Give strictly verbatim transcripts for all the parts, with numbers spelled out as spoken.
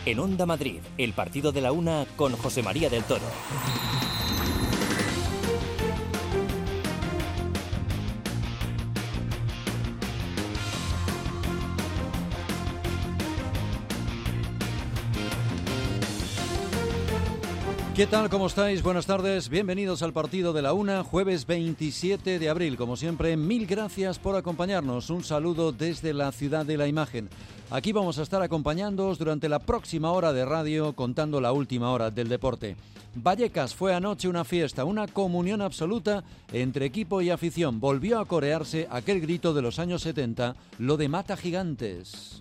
En Onda Madrid, el partido de la una con José María del Toro. ¿Qué tal? ¿Cómo estáis? Buenas tardes. Bienvenidos al partido de la una, jueves veintisiete de abril. Como siempre, mil gracias por acompañarnos. Un saludo desde la Ciudad de la Imagen. Aquí vamos a estar acompañándoos durante la próxima hora de radio, contando la última hora del deporte. Vallecas fue anoche una fiesta, una comunión absoluta entre equipo y afición. Volvió a corearse aquel grito de los años setenta, lo de Mata Gigantes.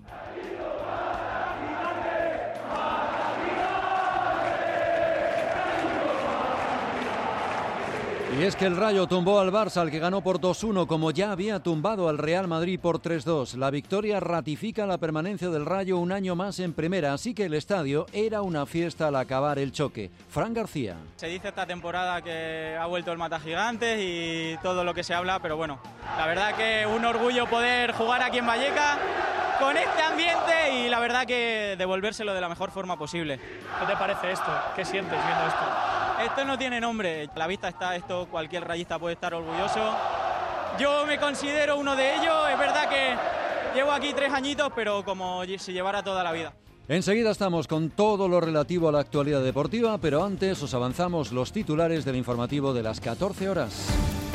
Y es que el Rayo tumbó al Barça, al que ganó por dos uno, como ya había tumbado al Real Madrid por tres dos. La victoria ratifica la permanencia del Rayo un año más en primera, así que el estadio era una fiesta al acabar el choque. Fran García. Se dice esta temporada que ha vuelto el Mata Gigantes y todo lo que se habla, pero bueno, la verdad que un orgullo poder jugar aquí en Vallecas con este ambiente y la verdad que devolvérselo de la mejor forma posible. ¿Qué te parece esto? ¿Qué sientes viendo esto? Esto no tiene nombre, a la vista está esto, cualquier rayista puede estar orgulloso. Yo me considero uno de ellos, es verdad que llevo aquí tres añitos, pero como si llevara toda la vida. Enseguida estamos con todo lo relativo a la actualidad deportiva, pero antes os avanzamos los titulares del informativo de las catorce horas.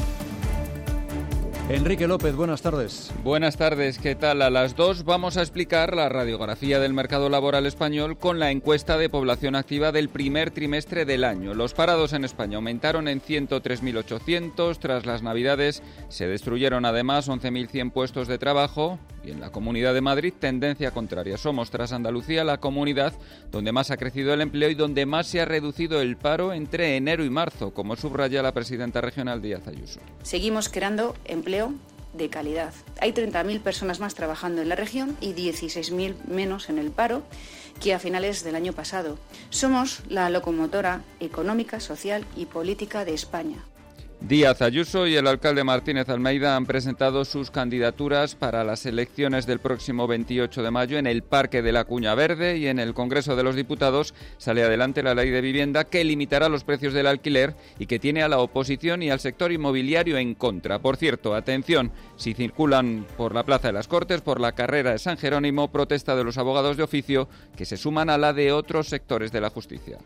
Enrique López, buenas tardes. Buenas tardes, ¿qué tal? A las dos vamos a explicar la radiografía del mercado laboral español con la encuesta de población activa del primer trimestre del año. Los parados en España aumentaron en ciento tres mil ochocientos, tras las Navidades se destruyeron además once mil cien puestos de trabajo y en la Comunidad de Madrid tendencia contraria. Somos, tras Andalucía, la comunidad donde más ha crecido el empleo y donde más se ha reducido el paro entre enero y marzo, como subraya la presidenta regional Díaz Ayuso. Seguimos creando empleo de calidad. Hay treinta mil personas más trabajando en la región y dieciséis mil menos en el paro que a finales del año pasado. Somos la locomotora económica, social y política de España. Díaz Ayuso y el alcalde Martínez Almeida han presentado sus candidaturas para las elecciones del próximo veintiocho de mayo en el Parque de la Cuña Verde, y en el Congreso de los Diputados sale adelante la ley de vivienda que limitará los precios del alquiler y que tiene a la oposición y al sector inmobiliario en contra. Por cierto, atención, si circulan por la Plaza de las Cortes, por la carrera de San Jerónimo, protesta de los abogados de oficio que se suman a la de otros sectores de la justicia.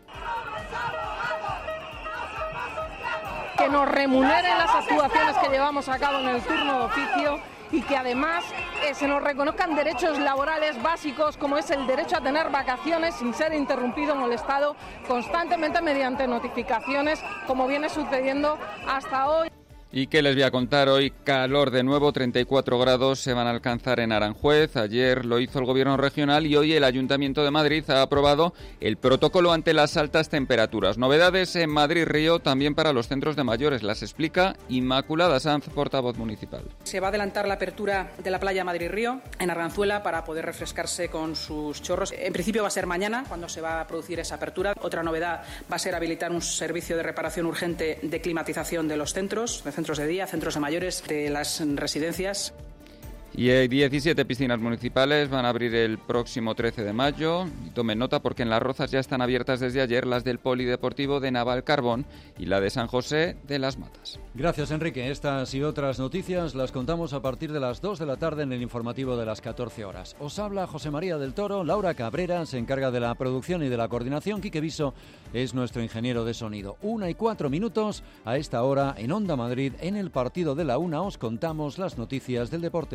Que nos remuneren las actuaciones que llevamos a cabo en el turno de oficio y que además eh, se nos reconozcan derechos laborales básicos como es el derecho a tener vacaciones sin ser interrumpido o molestado constantemente mediante notificaciones, como viene sucediendo hasta hoy. ¿Y qué les voy a contar hoy? Calor de nuevo, treinta y cuatro grados se van a alcanzar en Aranjuez. Ayer lo hizo el Gobierno regional y hoy el Ayuntamiento de Madrid ha aprobado el protocolo ante las altas temperaturas. Novedades en Madrid-Río también para los centros de mayores. Las explica Inmaculada Sanz, portavoz municipal. Se va a adelantar la apertura de la playa Madrid-Río en Arganzuela para poder refrescarse con sus chorros. En principio va a ser mañana cuando se va a producir esa apertura. Otra novedad va a ser habilitar un servicio de reparación urgente de climatización de los centros, de centros de día, centros de mayores, de las residencias. Y diecisiete piscinas municipales van a abrir el próximo trece de mayo. Y tomen nota porque en Las Rozas ya están abiertas desde ayer las del Polideportivo de Navalcarbón y la de San José de las Matas. Gracias, Enrique. Estas y otras noticias las contamos a partir de las dos de la tarde en el informativo de las catorce horas. Os habla José María del Toro. Laura Cabrera se encarga de la producción y de la coordinación. Quique Viso es nuestro ingeniero de sonido. Una y cuatro minutos a esta hora en Onda Madrid. En el partido de la una os contamos las noticias del deporte.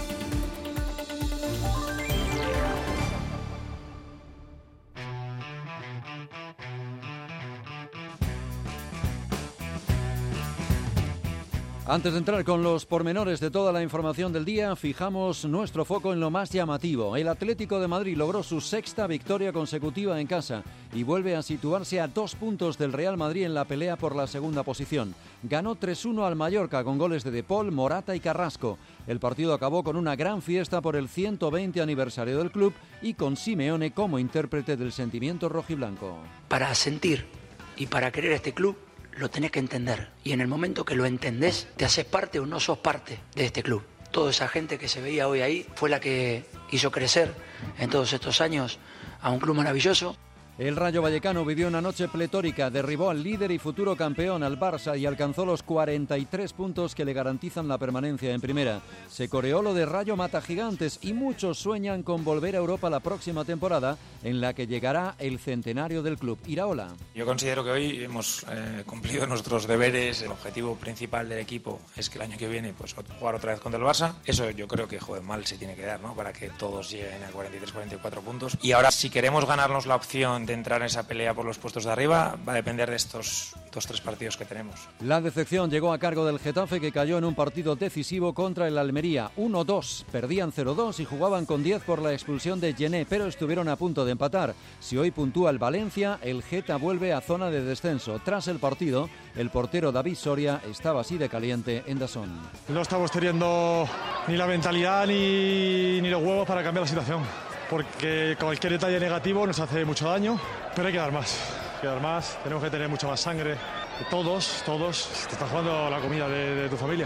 Antes de entrar con los pormenores de toda la información del día, fijamos nuestro foco en lo más llamativo. El Atlético de Madrid logró su sexta victoria consecutiva en casa y vuelve a situarse a dos puntos del Real Madrid en la pelea por la segunda posición. Ganó tres uno al Mallorca con goles de De Paul, Morata y Carrasco. El partido acabó con una gran fiesta por el ciento veinte aniversario del club y con Simeone como intérprete del sentimiento rojiblanco. Para sentir y para querer a este club, lo tenés que entender, y en el momento que lo entendés, te haces parte o no sos parte de este club. Toda esa gente que se veía hoy ahí fue la que hizo crecer en todos estos años a un club maravilloso. El Rayo Vallecano vivió una noche pletórica, derribó al líder y futuro campeón, al Barça, y alcanzó los cuarenta y tres puntos que le garantizan la permanencia en primera. Se coreó lo de Rayo mata gigantes y muchos sueñan con volver a Europa la próxima temporada, en la que llegará el centenario del club. Iraola. Yo considero que hoy hemos eh, cumplido nuestros deberes. El objetivo principal del equipo es que el año que viene pues jugar otra vez contra el Barça. Eso yo creo que joder, mal se tiene que dar, ¿no? Para que todos lleguen a cuarenta y tres, cuarenta y cuatro puntos. Y ahora, si queremos ganarnos la opción de entrar en esa pelea por los puestos de arriba, va a depender de estos dos tres partidos que tenemos. La decepción llegó a cargo del Getafe, que cayó en un partido decisivo contra el Almería. uno dos, perdían cero dos y jugaban con diez por la expulsión de Gené, pero estuvieron a punto de empatar. Si hoy puntúa el Valencia, el Geta vuelve a zona de descenso. Tras el partido, el portero David Soria estaba así de caliente en DAZN. No estamos teniendo ni la mentalidad ni, ni los huevos para cambiar la situación, porque cualquier detalle negativo nos hace mucho daño, pero hay que dar más, hay que dar más, tenemos que tener mucha más sangre, todos, todos, te estás jugando la comida de, de tu familia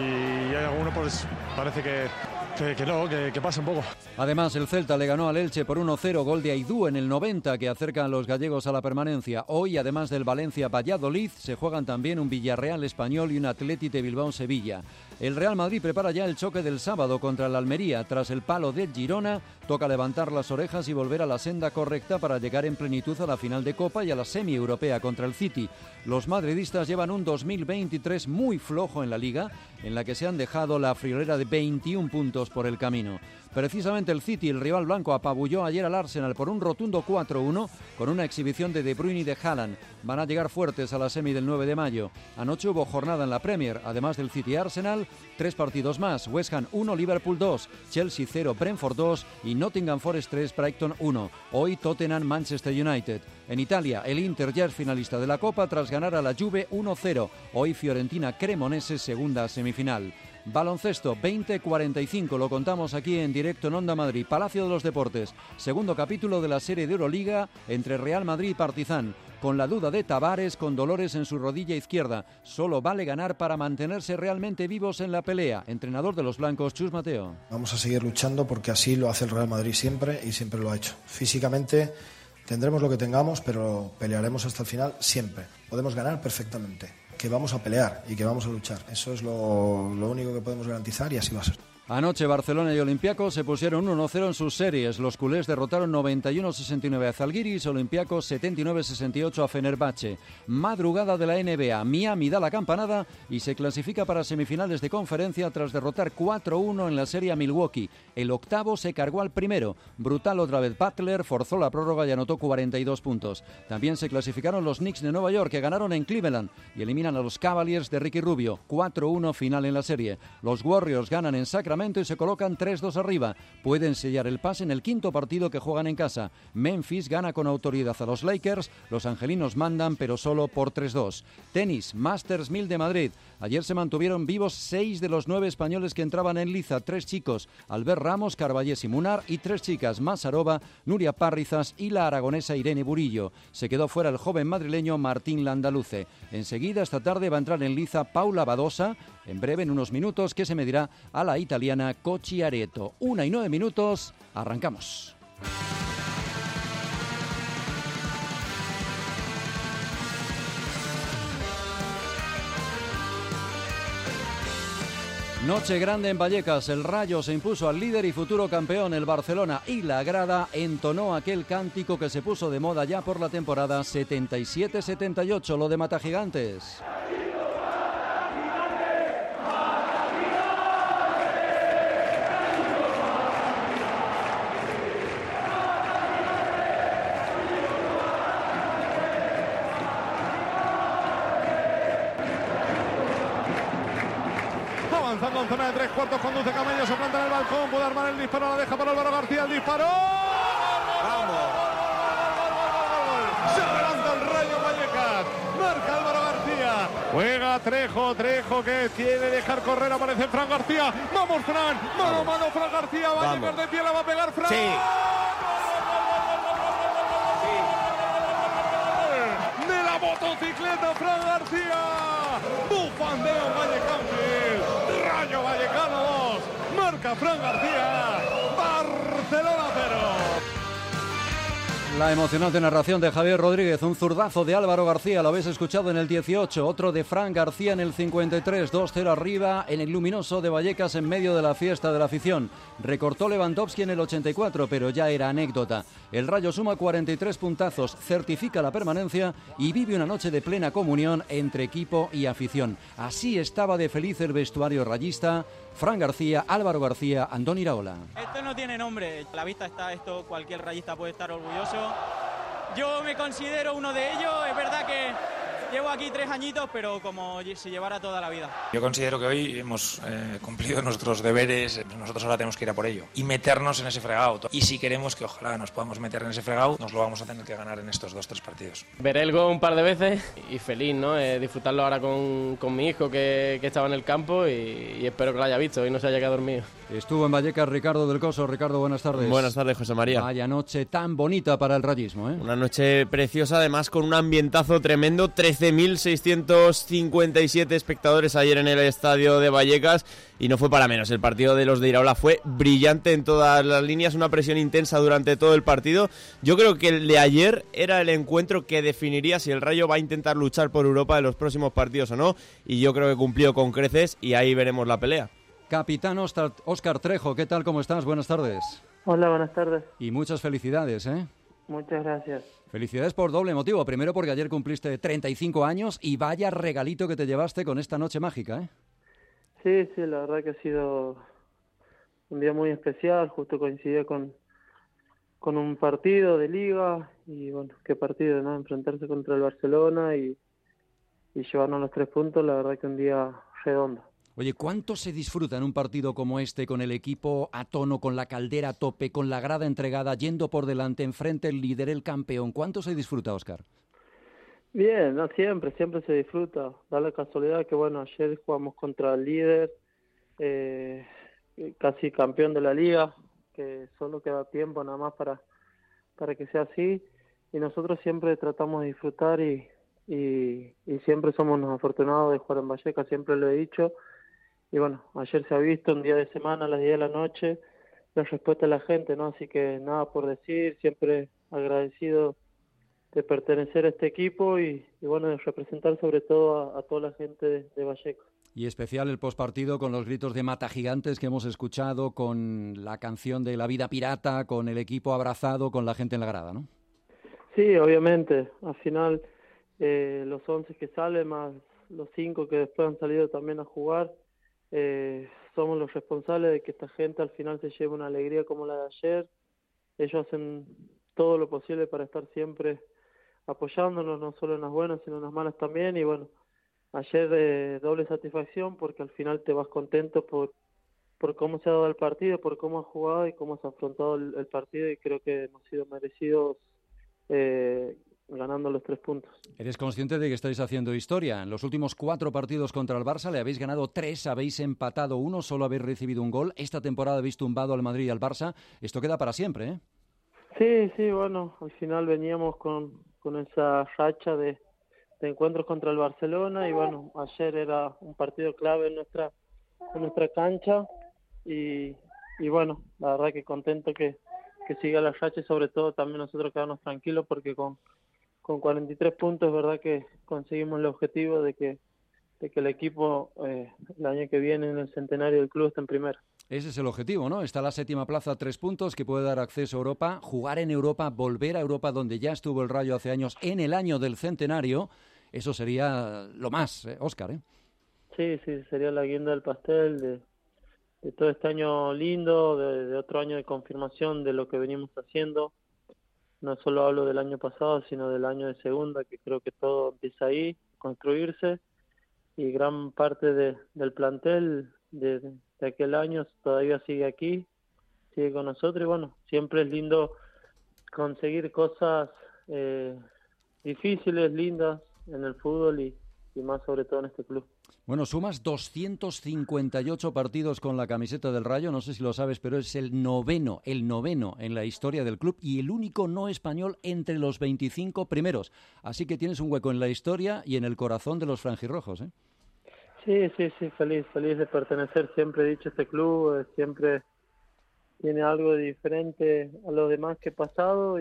y hay algunos pues parece que, que, que no, que, que pasa un poco. Además, el Celta le ganó al Elche por uno cero, gol de Aidú en el noventa, que acerca a los gallegos a la permanencia. Hoy, además del Valencia-Valladolid, se juegan también un Villarreal-Español y un Athletic de Bilbao-Sevilla. El Real Madrid prepara ya el choque del sábado contra el Almería. Tras el palo de Girona, toca levantar las orejas y volver a la senda correcta para llegar en plenitud a la final de Copa y a la semi-europea contra el City. Los madridistas llevan un dos mil veintitrés muy flojo en la Liga, en la que se han dejado la friolera de veintiún puntos por el camino. Precisamente el City, el rival blanco, apabulló ayer al Arsenal por un rotundo cuatro uno con una exhibición de De Bruyne y de Haaland. Van a llegar fuertes a la semi del nueve de mayo. Anoche hubo jornada en la Premier, además del City-Arsenal, tres partidos más: West Ham uno, Liverpool dos, Chelsea cero, Brentford dos y Nottingham Forest tres, Brighton uno. Hoy Tottenham, Manchester United. En Italia, el Inter ya es finalista de la Copa tras ganar a la Juve uno cero. Hoy Fiorentina Cremonese, segunda semifinal. Baloncesto veinte cuarenta y cinco, lo contamos aquí en directo en Onda Madrid. Palacio de los Deportes, segundo capítulo de la serie de Euroliga entre Real Madrid y Partizan. Con la duda de Tavares, con dolores en su rodilla izquierda, solo vale ganar para mantenerse realmente vivos en la pelea. Entrenador de los blancos, Chus Mateo. Vamos a seguir luchando porque así lo hace el Real Madrid siempre y siempre lo ha hecho. Físicamente tendremos lo que tengamos, pero pelearemos hasta el final siempre. Podemos ganar perfectamente, que vamos a pelear y que vamos a luchar. Eso es lo, lo único que podemos garantizar y así va a ser. Anoche Barcelona y Olympiacos se pusieron uno cero en sus series. Los culés derrotaron noventa y uno sesenta y nueve a Zalgiris, Olympiacos setenta y nueve sesenta y ocho a Fenerbahce. Madrugada de la N B A, Miami da la campanada y se clasifica para semifinales de conferencia tras derrotar cuatro uno en la serie a Milwaukee. El octavo se cargó al primero. Brutal otra vez Butler, forzó la prórroga y anotó cuarenta y dos puntos. También se clasificaron los Knicks de Nueva York, que ganaron en Cleveland y eliminan a los Cavaliers de Ricky Rubio. cuatro uno final en la serie. Los Warriors ganan en Sacramento y se colocan tres dos arriba. Pueden sellar el pase en el quinto partido que juegan en casa. Memphis gana con autoridad a los Lakers. Los angelinos mandan, pero solo por tres dos. Tenis, Masters mil de Madrid. Ayer se mantuvieron vivos seis de los nueve españoles que entraban en liza. Tres chicos, Albert Ramos, Carballés y Munar, y tres chicas, Masarova, Nuria Parrizas y la aragonesa Irene Burillo. Se quedó fuera el joven madrileño Martín Landaluce. Enseguida, esta tarde, va a entrar en liza Paula Badosa, en breve, en unos minutos, que se medirá a la italiana Cocci Areto. Una y nueve minutos, arrancamos. Noche grande en Vallecas, el Rayo se impuso al líder y futuro campeón, el Barcelona, y la grada entonó aquel cántico que se puso de moda ya por la temporada setenta y siete setenta y ocho, lo de Matagigantes. Avanzando en zona de tres cuartos, conduce Camello, se planta en el balcón, puede armar el disparo, la deja para Álvaro García, el disparo. ¡Vamos! Se adelanta el Rayo Vallecas, marca Álvaro García, juega Trejo, Trejo que quiere dejar correr, aparece Fran García, vamos Fran, mano a mano Fran García, va a llegar de pie, la va a pegar Fran. Sí. De la motocicleta Fran García, bufandeo Vallecano. Rayo Vallecano dos, marca Fran García, Barcelona cero. La emocionante narración de Javier Rodríguez, un zurdazo de Álvaro García, lo habéis escuchado en el dieciocho, otro de Fran García en el cincuenta y tres, dos cero arriba en el luminoso de Vallecas en medio de la fiesta de la afición. Recortó Lewandowski en el ochenta y cuatro, pero ya era anécdota. El Rayo suma cuarenta y tres puntazos, certifica la permanencia y vive una noche de plena comunión entre equipo y afición. Así estaba de feliz el vestuario rayista. Fran García, Álvaro García, Andón Iraola. Esto no tiene nombre, a la vista está esto, cualquier rayista puede estar orgulloso. Yo me considero uno de ellos, es verdad que llevo aquí tres añitos, pero como si llevara toda la vida. Yo considero que hoy hemos eh, cumplido nuestros deberes, nosotros ahora tenemos que ir a por ello y meternos en ese fregado. Y si queremos que ojalá nos podamos meter en ese fregado, nos lo vamos a tener que ganar en estos dos, tres partidos. Veré el gol un par de veces y feliz, ¿no? Eh, disfrutarlo ahora con, con mi hijo que, que estaba en el campo y, y espero que lo haya visto y no se haya quedado dormido. Estuvo en Vallecas Ricardo del Coso. Ricardo, buenas tardes. Buenas tardes, José María. Vaya noche tan bonita para el rayismo, ¿eh? Una noche preciosa, además con un ambientazo tremendo. trece mil seiscientos cincuenta y siete espectadores ayer en el estadio de Vallecas y no fue para menos. El partido de los de Iraola fue brillante en todas las líneas, una presión intensa durante todo el partido. Yo creo que el de ayer era el encuentro que definiría si el Rayo va a intentar luchar por Europa en los próximos partidos o no, y yo creo que cumplió con creces y ahí veremos la pelea. Capitán Óscar Trejo, ¿qué tal? ¿Cómo estás? Buenas tardes. Hola, buenas tardes. Y muchas felicidades, ¿eh? Muchas gracias. Felicidades por doble motivo. Primero porque ayer cumpliste treinta y cinco años y vaya regalito que te llevaste con esta noche mágica, ¿eh? Sí, sí, la verdad que ha sido un día muy especial. Justo coincidió con, con un partido de liga y bueno, qué partido, ¿no? Enfrentarse contra el Barcelona y, y llevarnos los tres puntos, la verdad que un día redondo. Oye, ¿cuánto se disfruta en un partido como este, con el equipo a tono, con la caldera a tope, con la grada entregada, yendo por delante, enfrente el líder, el campeón? ¿Cuánto se disfruta, Óscar? Bien, no siempre, siempre se disfruta. Da la casualidad que, bueno, ayer jugamos contra el líder, eh, casi campeón de la liga, que solo queda tiempo nada más para, para que sea así. Y nosotros siempre tratamos de disfrutar y, y, y siempre somos los afortunados de jugar en Vallecas, siempre lo he dicho. Y bueno, ayer se ha visto un día de semana, a las diez de la noche, la respuesta de la gente, ¿no? Así que nada por decir, siempre agradecido de pertenecer a este equipo y, y bueno, de representar sobre todo a, a toda la gente de, de Vallecas. Y especial el postpartido con los gritos de Mata Gigantes que hemos escuchado, con la canción de La Vida Pirata, con el equipo abrazado, con la gente en la grada, ¿no? Sí, obviamente. Al final, eh, los once que salen, más los cinco que después han salido también a jugar, Eh, somos los responsables de que esta gente al final se lleve una alegría como la de ayer. Ellos hacen todo lo posible para estar siempre apoyándonos, no solo en las buenas sino en las malas también, y bueno, ayer eh, doble satisfacción porque al final te vas contento por por cómo se ha dado el partido, por cómo ha jugado y cómo se ha afrontado el, el partido, y creo que hemos sido merecidos eh, ganando los tres puntos. ¿Eres consciente de que estáis haciendo historia? En los últimos cuatro partidos contra el Barça le habéis ganado tres, habéis empatado uno, solo habéis recibido un gol. Esta temporada habéis tumbado al Madrid y al Barça. Esto queda para siempre, ¿eh? Sí, sí, bueno, al final veníamos con, con esa racha de, de encuentros contra el Barcelona y bueno, ayer era un partido clave en nuestra, en nuestra cancha y, y bueno, la verdad que contento que, que siga la racha y sobre todo también nosotros quedarnos tranquilos porque con Con cuarenta y tres puntos, es verdad que conseguimos el objetivo de que, de que el equipo eh, el año que viene en el centenario del club esté en primera. Ese es el objetivo, ¿no? Está la séptima plaza, tres puntos, que puede dar acceso a Europa, jugar en Europa, volver a Europa, donde ya estuvo el Rayo hace años, en el año del centenario. Eso sería lo más, ¿eh, Óscar? ¿eh? Sí, sí, sería la guinda del pastel de, de todo este año lindo, de, de otro año de confirmación de lo que venimos haciendo. No solo hablo del año pasado, sino del año de segunda, que creo que todo empieza ahí, construirse, y gran parte de, del plantel de, de aquel año todavía sigue aquí, sigue con nosotros, y bueno, siempre es lindo conseguir cosas eh, difíciles, lindas en el fútbol y, y más sobre todo en este club. Bueno, sumas doscientos cincuenta y ocho partidos con la camiseta del Rayo, no sé si lo sabes, pero es el noveno, el noveno en la historia del club y el único no español entre los veinticinco primeros. Así que tienes un hueco en la historia y en el corazón de los franjirrojos, ¿eh? Sí, sí, sí, feliz, feliz de pertenecer. Siempre he dicho, este club eh, siempre tiene algo de diferente a lo demás que he pasado y,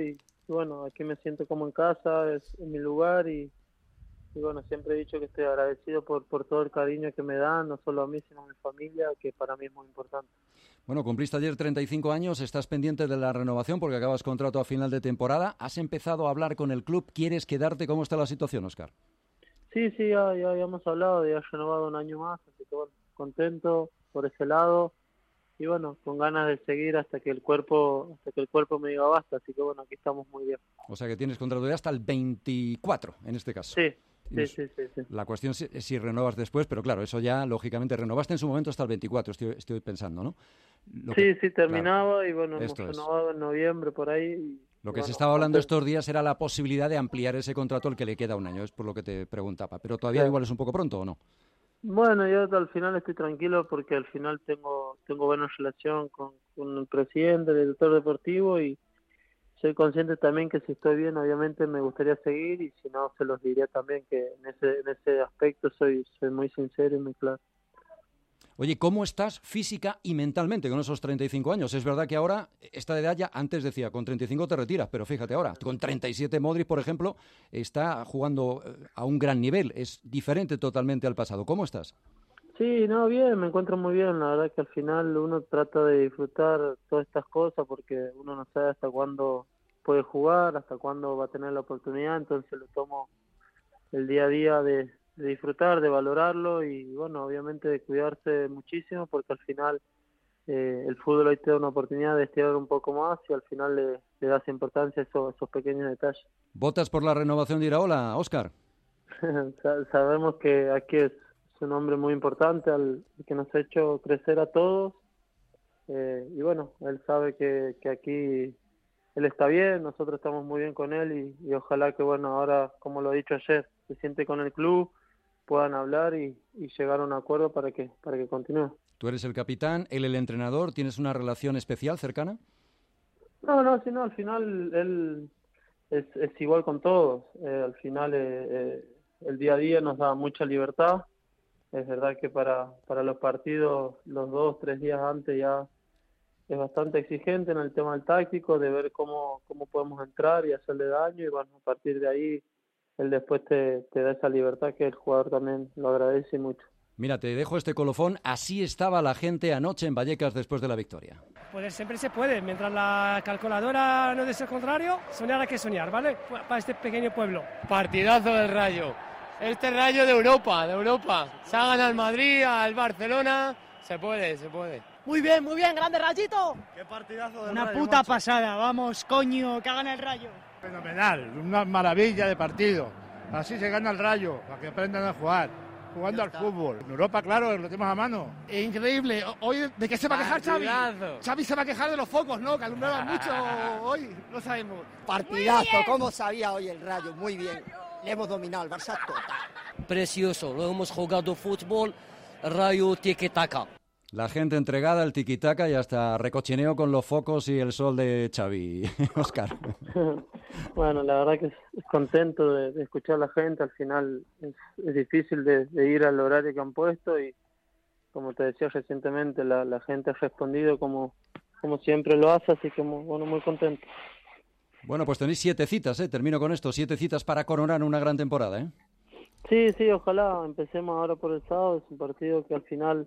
y bueno, aquí me siento como en casa, es, es mi lugar y, y bueno, siempre he dicho que estoy agradecido por, por todo el cariño que me dan, no solo a mí, sino a mi familia, que para mí es muy importante. Bueno, cumpliste ayer treinta y cinco años, estás pendiente de la renovación porque acabas contrato a final de temporada. ¿Has empezado a hablar con el club? ¿Quieres quedarte? ¿Cómo está la situación, Óscar? Sí, sí, ya, ya habíamos hablado, ya he renovado un año más, así que bueno, contento por ese lado y bueno, con ganas de seguir hasta que el cuerpo hasta que el cuerpo me diga basta, así que bueno, aquí estamos muy bien. O sea que tienes contrato ya hasta el veinticuatro, en este caso. Sí. Sí, sí, sí, sí. La cuestión es si renovas después, pero claro, eso ya, lógicamente, renovaste en su momento hasta el veinticuatro, estoy, estoy pensando, ¿no? Lo sí, que, sí, terminaba claro, y bueno, hemos renovado es. en noviembre, por ahí. Y, lo que bueno, se estaba hablando entonces... estos días era la posibilidad de ampliar ese contrato al que le queda un año, es por lo que te preguntaba, pero todavía sí. igual es un poco pronto, ¿o no? Bueno, yo al final estoy tranquilo porque al final tengo tengo buena relación con, con el presidente, el director deportivo y soy consciente también que si estoy bien, obviamente me gustaría seguir y si no, se los diría también que en ese en ese aspecto soy soy muy sincero y muy claro. Oye, ¿cómo estás física y mentalmente con esos treinta y cinco años? Es verdad que ahora, esta edad ya, antes decía, con treinta y cinco te retiras, pero fíjate ahora, con treinta y siete Modric, por ejemplo, está jugando a un gran nivel, es diferente totalmente al pasado. ¿Cómo estás? Sí, no, bien, me encuentro muy bien. La verdad que al final uno trata de disfrutar todas estas cosas porque uno no sabe hasta cuándo puede jugar, hasta cuándo va a tener la oportunidad, entonces lo tomo el día a día de, de disfrutar, de valorarlo y bueno, obviamente de cuidarse muchísimo porque al final eh, el fútbol hoy te da una oportunidad de estirar un poco más y al final le, le das importancia a esos, esos pequeños detalles. ¿Votas por la renovación de Iraola, Óscar? Sabemos que aquí es un hombre muy importante al que nos ha hecho crecer a todos eh, y bueno, él sabe que, que aquí él está bien, nosotros estamos muy bien con él y, y ojalá que bueno, ahora como lo he dicho ayer, se siente con el club, puedan hablar y, y llegar a un acuerdo para que para que continúe. Tú eres el capitán, él el entrenador, ¿tienes una relación especial cercana? No, no, sino al final él es, es igual con todos, eh, al final eh, eh, el día a día nos da mucha libertad. Es verdad que para, para los partidos, los dos, tres días antes ya es bastante exigente en el tema del táctico, de ver cómo, cómo podemos entrar y hacerle daño, y bueno, a partir de ahí él después te, te da esa libertad que el jugador también lo agradece mucho. Mira, te dejo este colofón, así estaba la gente anoche en Vallecas después de la victoria. Poder siempre se puede, mientras la calculadora no dice el contrario, soñar hay que soñar, ¿vale? Para este pequeño pueblo. Partidazo del Rayo. Este Rayo de Europa, de Europa. Se ha ganado al Madrid, al Barcelona. Se puede, se puede. Muy bien, muy bien, grande Rayito. Qué partidazo del Una Rayo, puta macho. pasada, vamos, coño, que hagan el Rayo. Fenomenal, una maravilla de partido. Así se gana el Rayo, para que aprendan a jugar. Jugando al fútbol. En Europa, claro, lo tenemos a mano. Increíble. Hoy, ¿de qué se va a quejar Xavi? Partidazo. Xavi se va a quejar de los focos, ¿no? Que alumbraban mucho hoy, no sabemos. Partidazo, ¿cómo sabía hoy el Rayo? Muy bien. Le hemos dominado al Barça total. Precioso, lo hemos jugado fútbol, Rayo tiki-taka. La gente entregada al tiki-taka y hasta recochineo con los focos y el sol de Xavi. Óscar. Bueno, la verdad que es, es contento de, de escuchar a la gente. Al final es, es difícil de, de ir al horario que han puesto y como te decía recientemente, la, la gente ha respondido como, como siempre lo hace, así que muy, bueno, muy contento. Bueno, pues tenéis siete citas, ¿eh? Termino con esto, siete citas para coronar una gran temporada, ¿eh? Sí, sí, ojalá. Empecemos ahora por el sábado. Es un partido que al final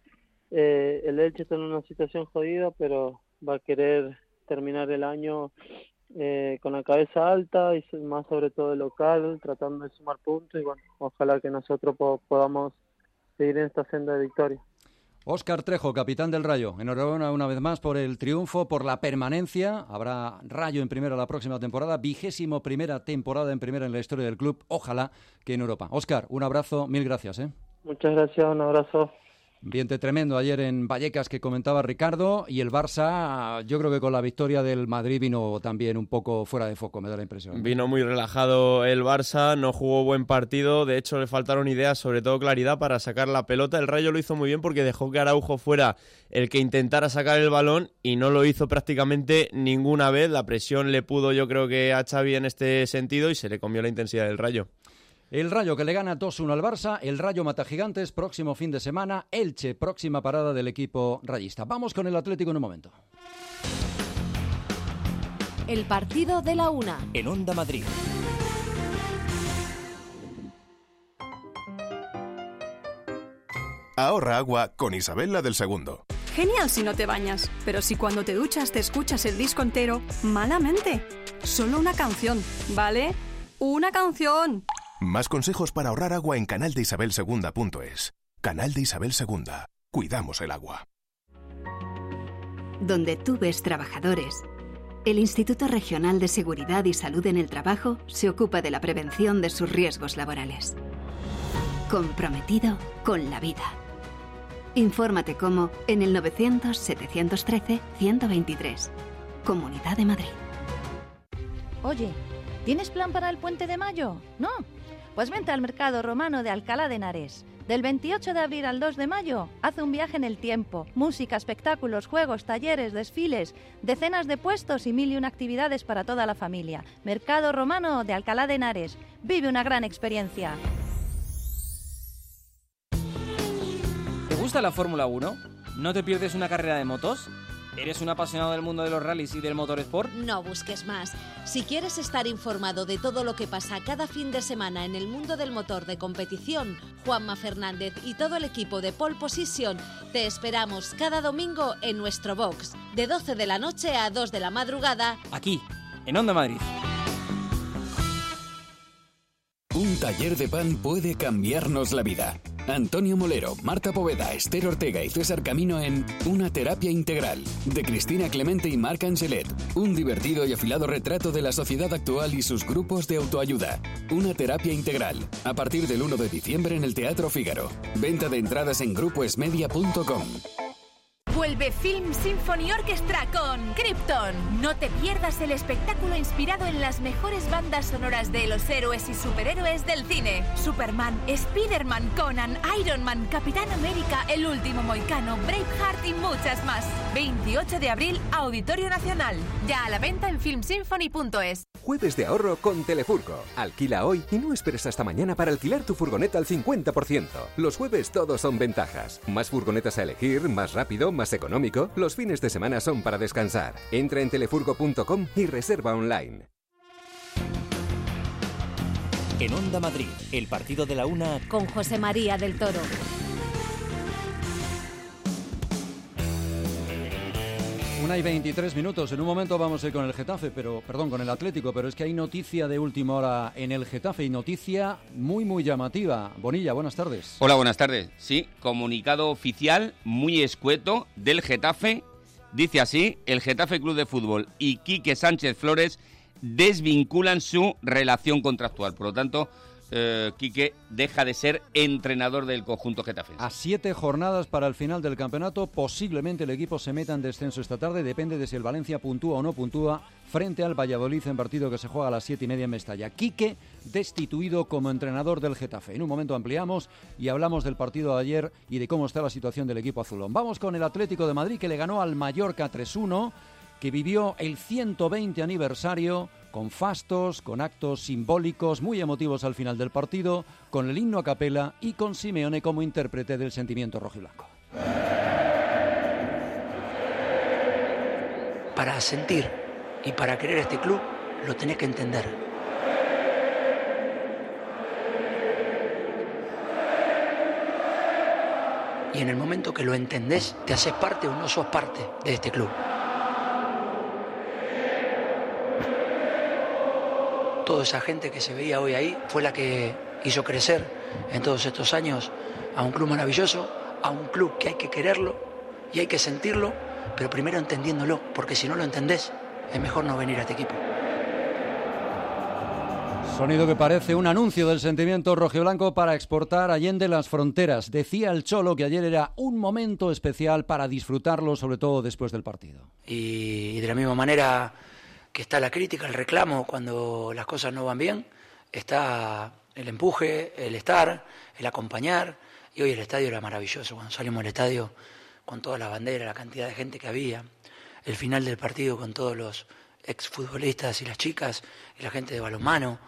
eh, el Elche está en una situación jodida, pero va a querer terminar el año eh, con la cabeza alta y más sobre todo el local, tratando de sumar puntos y bueno, ojalá que nosotros po- podamos seguir en esta senda de victoria. Óscar Trejo, capitán del Rayo. Enhorabuena una vez más por el triunfo, por la permanencia. Habrá Rayo en primera la próxima temporada, vigésimo primera temporada en primera en la historia del club. Ojalá que en Europa. Óscar, un abrazo, mil gracias, ¿eh? Muchas gracias, un abrazo. Ambiente tremendo ayer en Vallecas que comentaba Ricardo, y el Barça, yo creo que con la victoria del Madrid vino también un poco fuera de foco, me da la impresión. Vino muy relajado el Barça, no jugó buen partido, de hecho le faltaron ideas, sobre todo claridad para sacar la pelota. El Rayo lo hizo muy bien porque dejó que Araujo fuera el que intentara sacar el balón y no lo hizo prácticamente ninguna vez. La presión le pudo, yo creo que a Xavi en este sentido, y se le comió la intensidad del Rayo. El Rayo que le gana dos uno al Barça, el Rayo mata gigantes, próximo fin de semana, Elche, próxima parada del equipo rayista. Vamos con el Atlético en un momento. el partido de la una. En Onda Madrid. Ahorra agua con Isabel la del Segundo. Genial si no te bañas, pero si cuando te duchas te escuchas el disco entero, malamente. Solo una canción, ¿vale? ¡Una canción! Más consejos para ahorrar agua en canal de isabel segunda punto es. Canal de Isabel Segunda. Cuidamos el agua. Donde tú ves trabajadores, el Instituto Regional de Seguridad y Salud en el Trabajo se ocupa de la prevención de sus riesgos laborales. Comprometido con la vida. Infórmate cómo en el novecientos, setecientos trece, ciento veintitrés. Comunidad de Madrid. Oye, ¿tienes plan para el Puente de Mayo? ¿No? Pues vente al Mercado Romano de Alcalá de Henares. Del veintiocho de abril al dos de mayo, haz un viaje en el tiempo. Música, espectáculos, juegos, talleres, desfiles, decenas de puestos y mil y una actividades para toda la familia. Mercado Romano de Alcalá de Henares. Vive una gran experiencia. ¿Te gusta la Fórmula uno? ¿No te pierdes una carrera de motos? ¿Eres un apasionado del mundo de los rallies y del motorsport? No busques más. Si quieres estar informado de todo lo que pasa cada fin de semana en el mundo del motor de competición, Juanma Fernández y todo el equipo de Pole Position te esperamos cada domingo en nuestro box, de doce de la noche a dos de la madrugada, aquí, en Onda Madrid. Un taller de pan puede cambiarnos la vida. Antonio Molero, Marta Poveda, Esther Ortega y César Camino en Una terapia integral, de Cristina Clemente y Marc Angelet. Un divertido y afilado retrato de la sociedad actual y sus grupos de autoayuda. Una terapia integral, a partir del uno de diciembre en el Teatro Fígaro. Venta de entradas en grupo esmedia punto com. Vuelve Film Symphony Orchestra con Krypton. No te pierdas el espectáculo inspirado en las mejores bandas sonoras de los héroes y superhéroes del cine. Superman, Spider-Man, Conan, Iron Man, Capitán América, El Último Mohicano, Braveheart y muchas más. veintiocho de abril, Auditorio Nacional. Ya a la venta en film symphony punto es. Jueves de ahorro con Telefurgo. Alquila hoy y no esperes hasta mañana para alquilar tu furgoneta al cincuenta por ciento. Los jueves todos son ventajas. Más furgonetas a elegir, más rápido, más económico. Los fines de semana son para descansar. Entra en telefurgo punto com y reserva online. En Onda Madrid, el partido de la una con José María del Toro. Una y veintitrés minutos. En un momento vamos a ir con el Getafe, pero perdón, con el Atlético, pero es que hay noticia de última hora en el Getafe y noticia muy, muy llamativa. Bonilla, buenas tardes. Hola, buenas tardes. Sí, comunicado oficial muy escueto del Getafe. Dice así: el Getafe Club de Fútbol y Quique Sánchez Flores desvinculan su relación contractual. Por lo tanto, eh, Quique deja de ser entrenador del conjunto getafense. A siete jornadas para el final del campeonato, posiblemente el equipo se meta en descenso esta tarde, depende de si el Valencia puntúa o no puntúa frente al Valladolid en partido que se juega a las siete y media en Mestalla. Quique destituido como entrenador del Getafe. En un momento ampliamos y hablamos del partido de ayer y de cómo está la situación del equipo azulón. Vamos con el Atlético de Madrid, que le ganó al Mallorca tres uno, que vivió el ciento veinte aniversario con fastos, con actos simbólicos muy emotivos al final del partido, con el himno a capela y con Simeone como intérprete del sentimiento rojiblanco. Para sentir y para querer este club, lo tenés que entender. Y en el momento que lo entendés, te haces parte o no sos parte de este club. Toda esa gente que se veía hoy ahí fue la que hizo crecer en todos estos años a un club maravilloso, a un club que hay que quererlo y hay que sentirlo, pero primero entendiéndolo, porque si no lo entendés, es mejor no venir a este equipo. Sonido que parece un anuncio del sentimiento rojiblanco para exportar allende las fronteras. Decía el Cholo que ayer era un momento especial para disfrutarlo, sobre todo después del partido. Y de la misma manera que está la crítica, el reclamo cuando las cosas no van bien, está el empuje, el estar, el acompañar. Y hoy el estadio era maravilloso, cuando salimos del estadio con toda la bandera, la cantidad de gente que había, el final del partido con todos los exfutbolistas y las chicas y la gente de balonmano.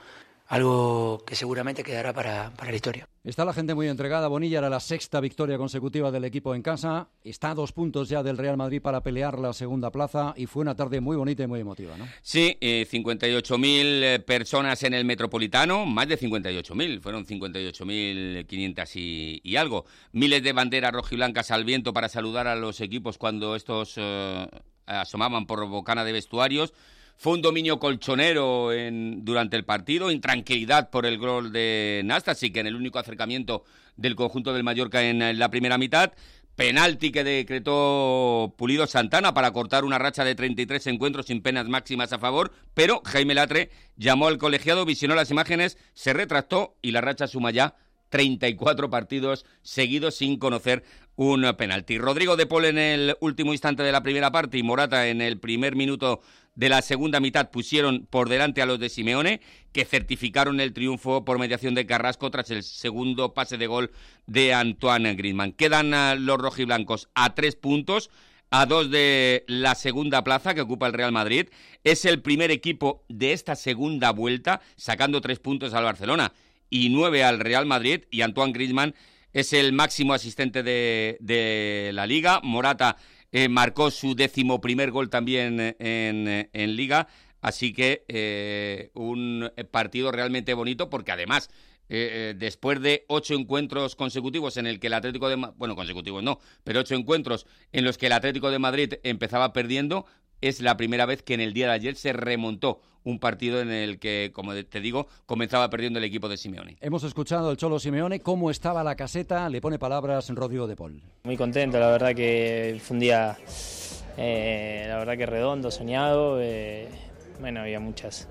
algo que seguramente quedará para, para la historia. Está la gente muy entregada. Bonilla, era la sexta victoria consecutiva del equipo en casa. Está a dos puntos ya del Real Madrid para pelear la segunda plaza y fue una tarde muy bonita y muy emotiva, ¿no? Sí, eh, cincuenta y ocho mil personas en el Metropolitano, más de cincuenta y ocho mil, fueron cincuenta y ocho mil quinientas y, y algo. Miles de banderas rojiblancas al viento para saludar a los equipos cuando estos eh, asomaban por bocana de vestuarios. Fue un dominio colchonero en, durante el partido, intranquilidad por el gol de Nastasic en el único acercamiento del conjunto del Mallorca en, en la primera mitad. Penalti que decretó Pulido Santana para cortar una racha de treinta y tres encuentros sin penas máximas a favor, pero Jaime Latre llamó al colegiado, visionó las imágenes, se retractó y la racha suma ya treinta y cuatro partidos seguidos sin conocer un penalti. Rodrigo de Paul en el último instante de la primera parte y Morata en el primer minuto de la segunda mitad pusieron por delante a los de Simeone, que certificaron el triunfo por mediación de Carrasco tras el segundo pase de gol de Antoine Griezmann. Quedan uh, los rojiblancos a tres puntos, a dos de la segunda plaza que ocupa el Real Madrid. Es el primer equipo de esta segunda vuelta, sacando tres puntos al Barcelona y nueve al Real Madrid, y Antoine Griezmann es el máximo asistente de, de la Liga. Morata eh, marcó su décimo primer gol también en, en Liga, así que eh, un partido realmente bonito, porque además, eh, después de ocho encuentros consecutivos en el que el Atlético de Madrid, bueno, consecutivos no, pero ocho encuentros en los que el Atlético de Madrid empezaba perdiendo, es la primera vez que en el día de ayer se remontó un partido en el que, como te digo, comenzaba perdiendo el equipo de Simeone. Hemos escuchado al Cholo Simeone, cómo estaba la caseta, le pone palabras Rodrigo de Paul. Muy contento, la verdad que fue un día, eh, la verdad que redondo, soñado, eh, bueno, había muchas,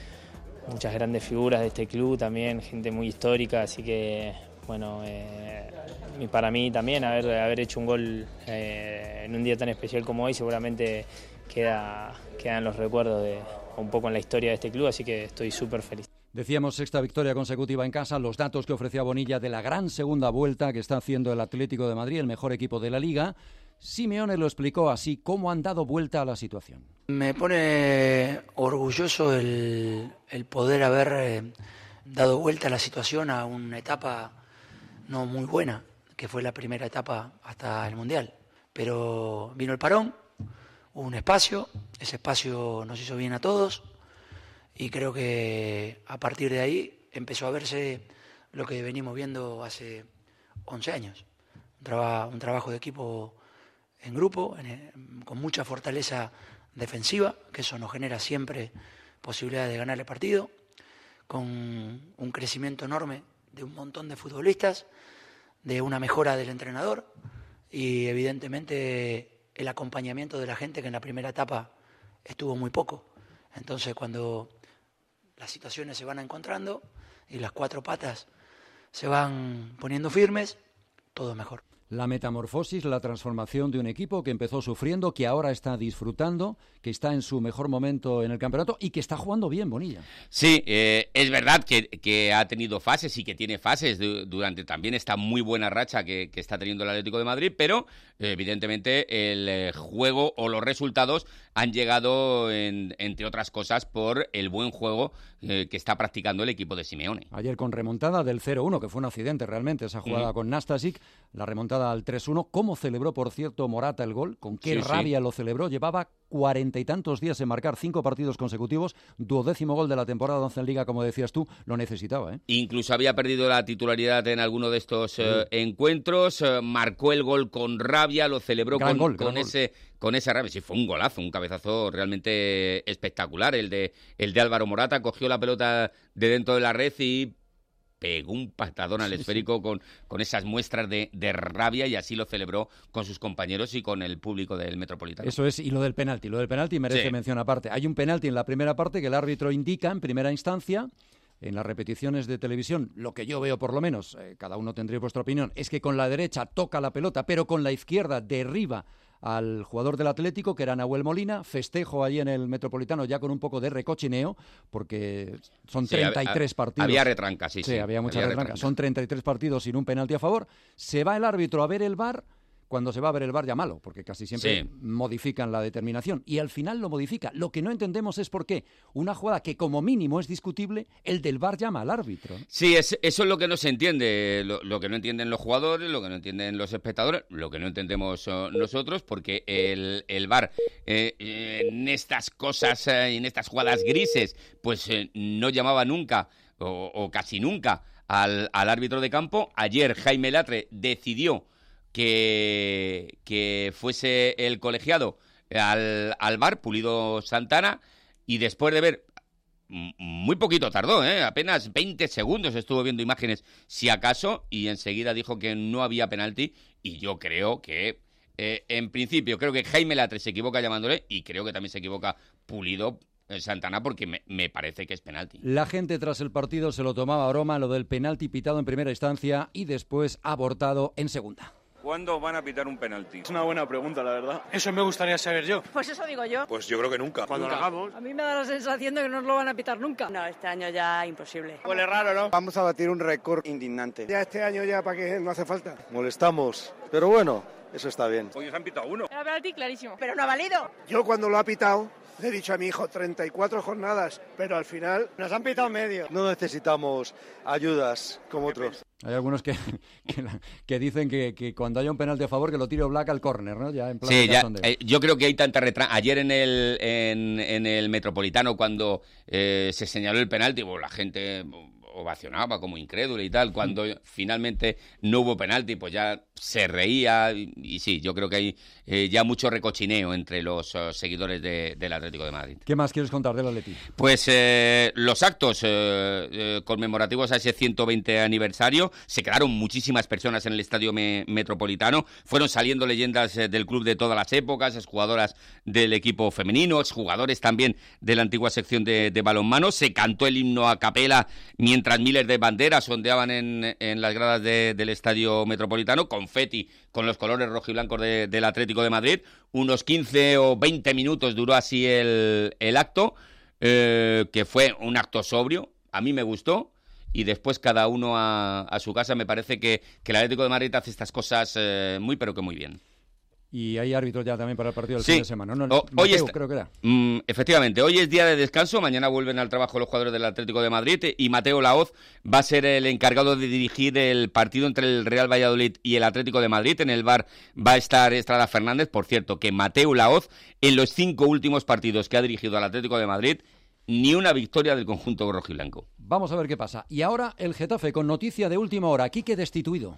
muchas grandes figuras de este club también, gente muy histórica, así que, bueno, eh, y para mí también haber, haber hecho un gol eh, en un día tan especial como hoy seguramente queda, quedan los recuerdos de un poco en la historia de este club, así que estoy súper feliz. Decíamos sexta victoria consecutiva en casa, los datos que ofrecía Bonilla de la gran segunda vuelta que está haciendo el Atlético de Madrid, el mejor equipo de la Liga. Simeone lo explicó así, cómo han dado vuelta a la situación. Me pone orgulloso el, el poder haber eh, dado vuelta a la situación a una etapa no muy buena, que fue la primera etapa hasta el Mundial. Pero vino el parón, hubo un espacio, ese espacio nos hizo bien a todos y creo que a partir de ahí empezó a verse lo que venimos viendo hace once años. Un, traba, un trabajo de equipo en grupo, en, con mucha fortaleza defensiva, que eso nos genera siempre posibilidad de ganar el partido, con un crecimiento enorme de un montón de futbolistas, de una mejora del entrenador y evidentemente el acompañamiento de la gente, que en la primera etapa estuvo muy poco. Entonces, cuando las situaciones se van encontrando y las cuatro patas se van poniendo firmes, todo es mejor. La metamorfosis, la transformación de un equipo que empezó sufriendo, que ahora está disfrutando, que está en su mejor momento en el campeonato y que está jugando bien, Bonilla. Sí, eh, es verdad que, que ha tenido fases y que tiene fases de, durante también esta muy buena racha que, que está teniendo el Atlético de Madrid, pero eh, evidentemente el eh, juego o los resultados han llegado, en, entre otras cosas, por el buen juego eh, que está practicando el equipo de Simeone. Ayer con remontada del cero uno, que fue un accidente realmente, esa jugada mm. con Nastasic, la remontada al tres uno. ¿Cómo celebró, por cierto, Morata el gol? ¿Con qué sí, rabia sí. lo celebró? Llevaba cuarenta y tantos días en marcar cinco partidos consecutivos, duodécimo gol de la temporada, once en Liga, como decías tú, lo necesitaba, ¿eh? Incluso había perdido la titularidad en alguno de estos sí. eh, encuentros, eh, marcó el gol con rabia, lo celebró gran con, gol, con ese... Gol. Con esa rabia, sí, fue un golazo, un cabezazo realmente espectacular. El de, el de Álvaro Morata cogió la pelota de dentro de la red y pegó un patadón al esférico sí, sí. Con, con esas muestras de, de rabia, y así lo celebró con sus compañeros y con el público del Metropolitano. Eso es, y lo del penalti, lo del penalti merece sí. mención aparte. Hay un penalti en la primera parte que el árbitro indica en primera instancia. En las repeticiones de televisión, lo que yo veo por lo menos, eh, cada uno tendría vuestra opinión, es que con la derecha toca la pelota, pero con la izquierda derriba al jugador del Atlético, que era Nahuel Molina. Festejo allí en el Metropolitano ya con un poco de recochineo, porque son sí, treinta y tres había, partidos. Había retranca, sí, sí. sí había mucha había retranca. retranca. Son treinta y tres partidos sin un penalti a favor. Se va el árbitro a ver el V A R. cuando se va a ver el V A R ya malo, porque casi siempre Sí. modifican la determinación. Y al final lo modifica. Lo que no entendemos es por qué una jugada que como mínimo es discutible, el del V A R llama al árbitro. Sí, es, eso es lo que no se entiende, lo, lo que no entienden los jugadores, lo que no entienden los espectadores, lo que no entendemos uh, nosotros, porque el, el V A R eh, eh, en estas cosas, eh, en estas jugadas grises, pues eh, no llamaba nunca, o, o casi nunca, al, al árbitro de campo. Ayer Jaime Latre decidió que, que fuese el colegiado al, al V A R, Pulido Santana, y después de ver, muy poquito tardó, ¿eh? Apenas veinte segundos estuvo viendo imágenes, si acaso, y enseguida dijo que no había penalti, y yo creo que, eh, en principio, creo que Jaime Latre se equivoca llamándole, y creo que también se equivoca Pulido Santana, porque me, me parece que es penalti. La gente tras el partido se lo tomaba a broma, lo del penalti pitado en primera instancia y después abortado en segunda. ¿Cuándo van a pitar un penalti? Es una buena pregunta, la verdad. Eso me gustaría saber yo. Pues eso digo yo. Pues yo creo que nunca. Cuando lo hagamos. A mí me da la sensación de que no nos lo van a pitar nunca. No, este año ya imposible. Huele raro, ¿no? Vamos a batir un récord indignante. Ya este año ya para que no hace falta. Molestamos, pero bueno, eso está bien. Hoy os han pitado uno. Era penalti clarísimo. Pero no ha valido. Yo cuando lo ha pitado, le he dicho a mi hijo treinta y cuatro jornadas, pero al final nos han pitado medio. No necesitamos ayudas como otros. Hay algunos que, que, que dicen que, que cuando haya un penalti a favor que lo tire Oblak al córner, ¿no? Ya en plan sí, de ya, cachondeo. eh, yo creo que hay tanta retra... Ayer en el en, en el Metropolitano, cuando eh, se señaló el penalti, pues la gente ovacionaba como incrédula y tal. Cuando mm. finalmente no hubo penalti, pues ya se reía. Y, y sí, yo creo que hay eh, ya mucho recochineo entre los uh, seguidores de, del Atlético de Madrid. ¿Qué más quieres contar del Atleti? Pues eh, los actos eh, eh, conmemorativos a ese ciento veinte aniversario. Se quedaron muchísimas personas en el Estadio me Metropolitano. Fueron saliendo leyendas eh, del club de todas las épocas, exjugadoras del equipo femenino, exjugadores también de la antigua sección de, de balonmano. Se cantó el himno a capela mientras miles de banderas ondeaban en, en las gradas de, del Estadio Metropolitano, confeti con los colores rojiblancos de, del Atlético de Madrid. Unos quince o veinte minutos duró así el, el acto, eh, que fue un acto sobrio. A mí me gustó. Y después cada uno a, a su casa. Me parece que, que el Atlético de Madrid hace estas cosas eh, muy, pero que muy bien. Y hay árbitros ya también para el partido del sí. fin de semana, ¿no? O, Mateo, hoy está, creo que era. Mm, efectivamente, hoy es día de descanso, mañana vuelven al trabajo los jugadores del Atlético de Madrid y Mateo Laoz va a ser el encargado de dirigir el partido entre el Real Valladolid y el Atlético de Madrid. En el V A R va a estar Estrada Fernández. Por cierto, que Mateo Laoz, en los cinco últimos partidos que ha dirigido al Atlético de Madrid, ni una victoria del conjunto rojiblanco. Vamos a ver qué pasa. Y ahora el Getafe con noticia de última hora. Quique destituido.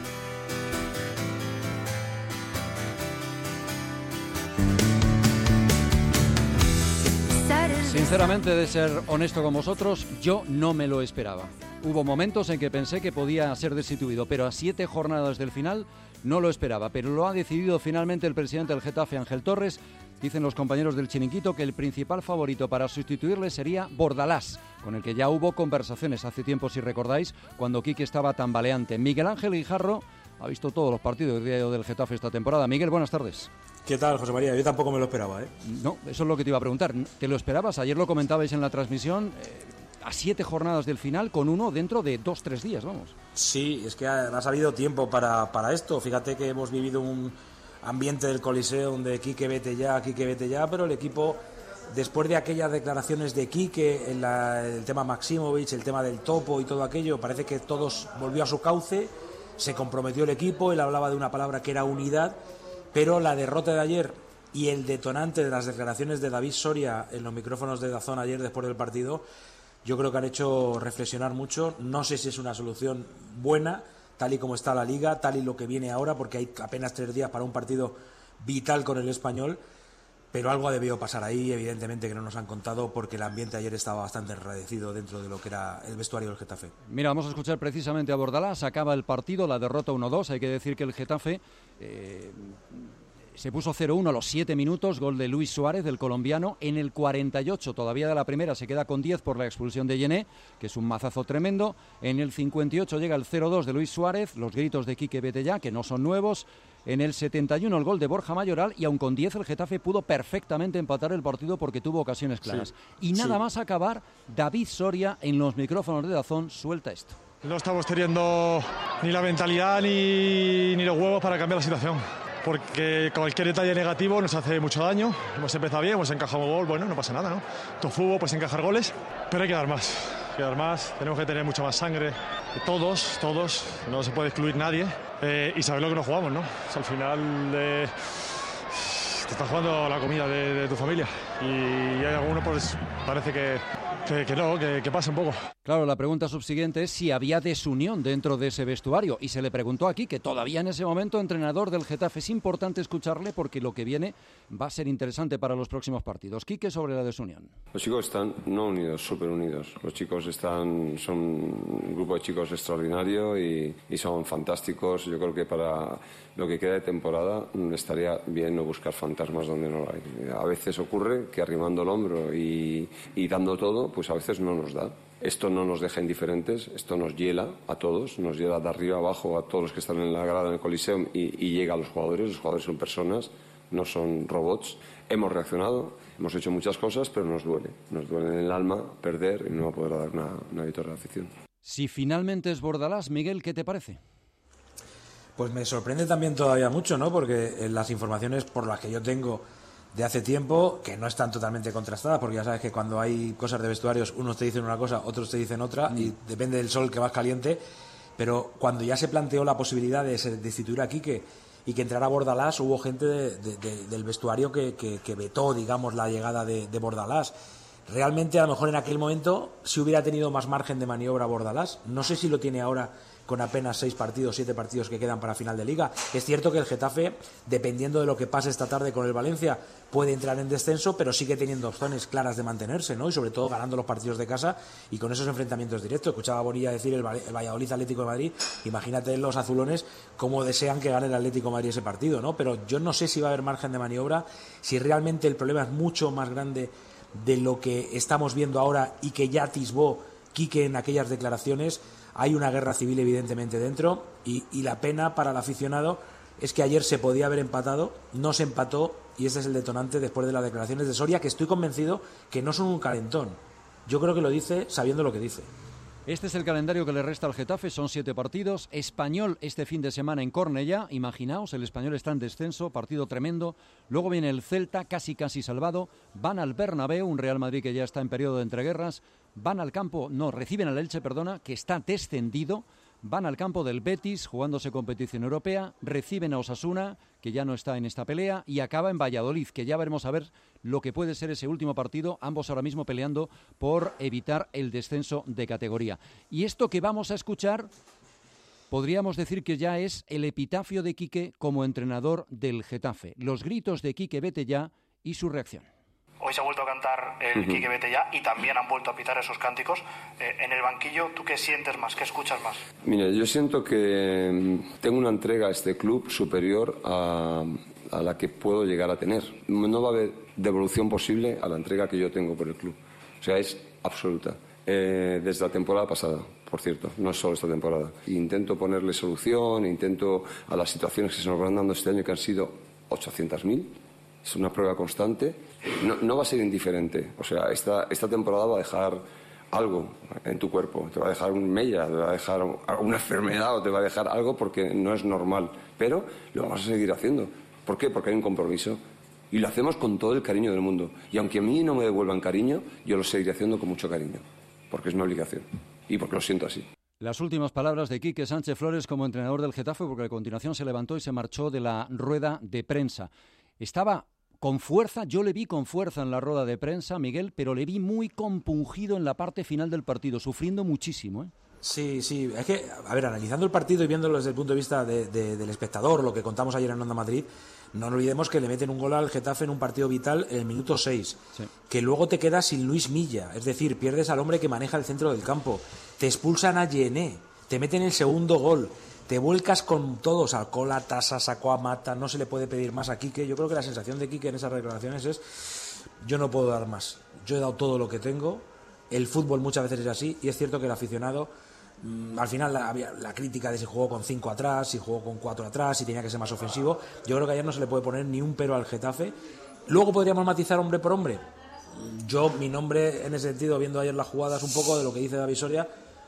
Sinceramente, de ser honesto con vosotros, yo no me lo esperaba. Hubo momentos en que pensé que podía ser destituido, pero a siete jornadas del final no lo esperaba. Pero lo ha decidido finalmente el presidente del Getafe, Ángel Torres. Dicen los compañeros del Chiringuito que el principal favorito para sustituirle sería Bordalás, con el que ya hubo conversaciones hace tiempo, si recordáis, cuando Quique estaba tambaleante. Miguel Ángel Guijarro ha visto todos los partidos del Getafe esta temporada. Miguel, buenas tardes. ¿Qué tal, José María? Yo tampoco me lo esperaba, ¿eh? No, eso es lo que te iba a preguntar. ¿Te lo esperabas? Ayer lo comentabais en la transmisión, eh, a siete jornadas del final, con uno dentro de dos, tres días, vamos. Sí, es que ha, ha habido tiempo para, para esto. Fíjate que hemos vivido un ambiente del Coliseo donde Quique vete ya, Quique vete ya, pero el equipo, después de aquellas declaraciones de Quique, en la, el tema Maximovic, el tema del topo y todo aquello, parece que todo volvió a su cauce, se comprometió el equipo, él hablaba de una palabra que era unidad. Pero la derrota de ayer y el detonante de las declaraciones de David Soria en los micrófonos de DAZN ayer después del partido, yo creo que han hecho reflexionar mucho. No sé si es una solución buena, tal y como está la Liga, tal y lo que viene ahora, porque hay apenas tres días para un partido vital con el Español, pero algo ha debido pasar ahí, evidentemente que no nos han contado, porque el ambiente ayer estaba bastante enradecido dentro de lo que era el vestuario del Getafe. Mira, vamos a escuchar precisamente a Bordalás. Acaba el partido, la derrota uno dos. Hay que decir que el Getafe eh, se puso cero uno a los siete minutos, gol de Luis Suárez, del colombiano. En el cuarenta y ocho, todavía de la primera, se queda con diez por la expulsión de Yené, que es un mazazo tremendo. En el cincuenta y ocho llega el cero dos de Luis Suárez, los gritos de Quique vete ya, que no son nuevos. En el setenta y uno el gol de Borja Mayoral, y aun con diez el Getafe pudo perfectamente empatar el partido porque tuvo ocasiones claras. Sí, y nada sí. más acabar, David Soria en los micrófonos de DAZN suelta esto. No estamos teniendo ni la mentalidad ni, ni los huevos para cambiar la situación. porque cualquier detalle negativo nos hace mucho daño. Hemos empezado bien, hemos encajado un gol, bueno, no pasa nada, ¿no? Todo fútbol, pues encajar goles, pero hay que dar más, hay que dar más, tenemos que tener mucha más sangre, todos, todos, no se puede excluir nadie, eh, y saber lo que nos jugamos, ¿no? O sea, al final eh, te estás jugando la comida de, de tu familia y hay algunos, pues parece que Que, que no, que, que pasa un poco. Claro, la pregunta subsiguiente es si había desunión dentro de ese vestuario. Y se le preguntó aquí que todavía en ese momento, entrenador del Getafe. Es importante escucharle porque lo que viene va a ser interesante para los próximos partidos. Quique, sobre la desunión. Los chicos están no unidos, súper unidos. Los chicos están, son un grupo de chicos extraordinario y, y son fantásticos. Yo creo que para lo que queda de temporada estaría bien no buscar fantasmas donde no lo hay. A veces ocurre que arrimando el hombro y, y dando todo, pues a veces no nos da. Esto no nos deja indiferentes, esto nos hiela a todos, nos hiela de arriba abajo a todos los que están en la grada, en el Coliseum y, y llega a los jugadores. Los jugadores son personas, no son robots. Hemos reaccionado, hemos hecho muchas cosas, pero nos duele. Nos duele en el alma perder y no poder dar una, una victoria a la afición. Si finalmente es Bordalás, Miguel, ¿qué te parece? Pues me sorprende también todavía mucho, ¿no? Porque las informaciones por las que yo tengo de hace tiempo, que no están totalmente contrastadas, porque ya sabes que cuando hay cosas de vestuarios, unos te dicen una cosa, otros te dicen otra, mm. y depende del sol que más caliente, pero cuando ya se planteó la posibilidad de destituir a Quique y que entrara Bordalás, hubo gente de, de, de, del vestuario que, que, que vetó, digamos, la llegada de, de Bordalás. Realmente, a lo mejor en aquel momento, si hubiera tenido más margen de maniobra Bordalás, no sé si lo tiene ahora con apenas seis partidos, siete partidos que quedan para final de Liga. Es cierto que el Getafe, dependiendo de lo que pase esta tarde con el Valencia, puede entrar en descenso, pero sigue teniendo opciones claras de mantenerse, ¿no? Y sobre todo ganando los partidos de casa y con esos enfrentamientos directos. Escuchaba a Bonilla decir el, el Valladolid Atlético de Madrid, imagínate los azulones cómo desean que gane el Atlético de Madrid ese partido, ¿no? Pero yo no sé si va a haber margen de maniobra, si realmente el problema es mucho más grande de lo que estamos viendo ahora y que ya atisbó Quique en aquellas declaraciones. Hay una guerra civil evidentemente dentro y, y la pena para el aficionado es que ayer se podía haber empatado, no se empató y ese es el detonante después de las declaraciones de Soria, que estoy convencido que no son un calentón. Yo creo que lo dice sabiendo lo que dice. Este es el calendario que le resta al Getafe, son siete partidos. Español este fin de semana en Cornellá, imaginaos, el Español está en descenso, partido tremendo. Luego viene el Celta, casi casi salvado. Van al Bernabéu, un Real Madrid que ya está en periodo de entreguerras. Van al campo, no, reciben al Elche, perdona, que está descendido. Van al campo del Betis, jugándose competición europea, reciben a Osasuna, que ya no está en esta pelea, y acaba en Valladolid, que ya veremos a ver lo que puede ser ese último partido, ambos ahora mismo peleando por evitar el descenso de categoría. Y esto que vamos a escuchar, podríamos decir que ya es el epitafio de Quique como entrenador del Getafe. Los gritos de Quique vete ya y su reacción. Hoy se ha vuelto a cantar el uh-huh. Quique vete ya y también han vuelto a pitar esos cánticos. Eh, en el banquillo, ¿tú qué sientes más? ¿Qué escuchas más? Mira, yo siento que tengo una entrega a este club superior a, a la que puedo llegar a tener. No va a haber devolución posible a la entrega que yo tengo por el club. O sea, es absoluta. Eh, desde la temporada pasada, por cierto, no es solo esta temporada. Intento ponerle solución, intento a las situaciones que se nos van dando este año, que han sido ochocientas mil. Es una prueba constante. No, no va a ser indiferente. O sea, esta, esta temporada va a dejar algo en tu cuerpo. Te va a dejar un mella, te va a dejar una enfermedad o te va a dejar algo porque no es normal. Pero lo vamos a seguir haciendo. ¿Por qué? Porque hay un compromiso. Y lo hacemos con todo el cariño del mundo. Y aunque a mí no me devuelvan cariño, yo lo seguiré haciendo con mucho cariño. Porque es mi obligación. Y porque lo siento así. Las últimas palabras de Quique Sánchez Flores como entrenador del Getafe, porque a continuación se levantó y se marchó de la rueda de prensa. Estaba con fuerza, yo le vi con fuerza en la rueda de prensa, Miguel, pero le vi muy compungido en la parte final del partido, sufriendo muchísimo, ¿eh? Sí, sí, es que, a ver, analizando el partido y viéndolo desde el punto de vista de, de, del espectador, lo que contamos ayer en Onda Madrid, no olvidemos que le meten un gol al Getafe en un partido vital en el minuto seis, sí. Que luego te quedas sin Luis Milla, es decir, pierdes al hombre que maneja el centro del campo, te expulsan a Yené, te meten el segundo gol, te vuelcas con todos, Alcola, Tasa, sacó a Mata, no se le puede pedir más a Quique. Yo creo que la sensación de Quique en esas declaraciones es: yo no puedo dar más, yo he dado todo lo que tengo. El fútbol muchas veces es así, y es cierto que el aficionado, mmm, al final la, había la crítica de si jugó con cinco atrás, si jugó con cuatro atrás, si tenía que ser más ofensivo. Yo creo que ayer no se le puede poner ni un pero al Getafe. Luego podríamos matizar hombre por hombre. Yo, mi nombre en ese sentido, viendo ayer las jugadas un poco de lo que dice David Soria,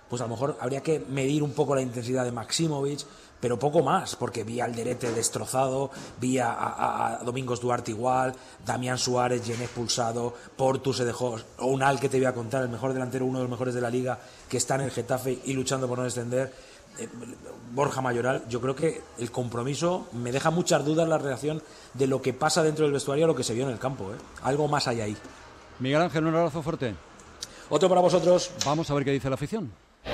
pues a lo mejor habría que medir un poco la intensidad de Maximovic, pero poco más, porque vi a Alderete destrozado, vi a, a, a Domingos Duarte igual, Damián Suárez, Gené expulsado, Portu se dejó, o Unal, que te voy a contar, el mejor delantero, uno de los mejores de la liga, que está en el Getafe y luchando por no descender, eh, Borja Mayoral. Yo creo que el compromiso me deja muchas dudas la reacción de lo que pasa dentro del vestuario a lo que se vio en el campo, ¿eh? Algo más hay ahí. Miguel Ángel, un abrazo fuerte. Otro para vosotros. Vamos a ver qué dice la afición.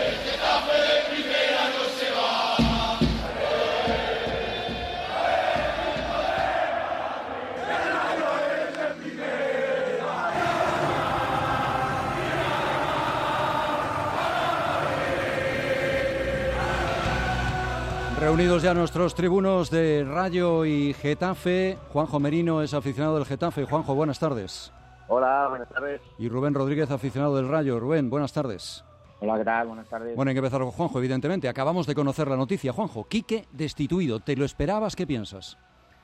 Reunidos ya nuestros tribunos de Rayo y Getafe. Juanjo Merino es aficionado del Getafe. Juanjo, buenas tardes. Hola, buenas tardes. Y Rubén Rodríguez, aficionado del Rayo. Rubén, buenas tardes. Hola, ¿qué tal? Buenas tardes. Bueno, hay que empezar con Juanjo, evidentemente. Acabamos de conocer la noticia. Juanjo, Quique destituido. ¿Te lo esperabas? ¿Qué piensas?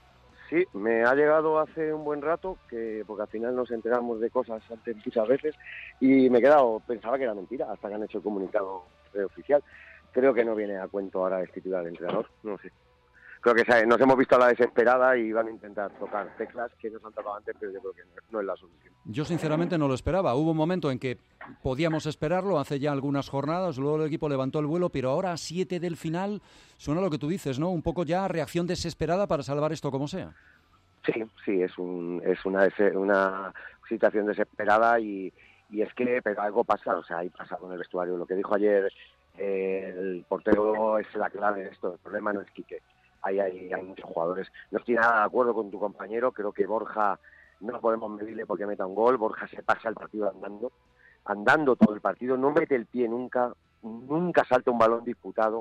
Sí, me ha llegado hace un buen rato, que porque al final nos enteramos de cosas antes muchas veces, y me he quedado, pensaba que era mentira, hasta que han hecho el comunicado oficial. Creo que no viene a cuento ahora destituir al entrenador, no sé. Creo que nos hemos visto a la desesperada y van a intentar tocar teclas que nos han tocado antes, pero yo creo que no es la solución. Yo sinceramente no lo esperaba. Hubo un momento en que podíamos esperarlo, hace ya algunas jornadas, luego el equipo levantó el vuelo, pero ahora a siete del final suena lo que tú dices, ¿no? Un poco ya reacción desesperada para salvar esto como sea. Sí, sí, es un es una, una situación desesperada y, y es que pero algo pasa, o sea, hay pasa con el vestuario. Lo que dijo ayer eh, el portero es la clave de esto. El problema no es Quique. Hay, hay, hay muchos jugadores. No estoy nada de acuerdo con tu compañero. Creo que Borja no podemos medirle porque meta un gol. Borja se pasa el partido andando, andando todo el partido. No mete el pie nunca, nunca salta un balón disputado.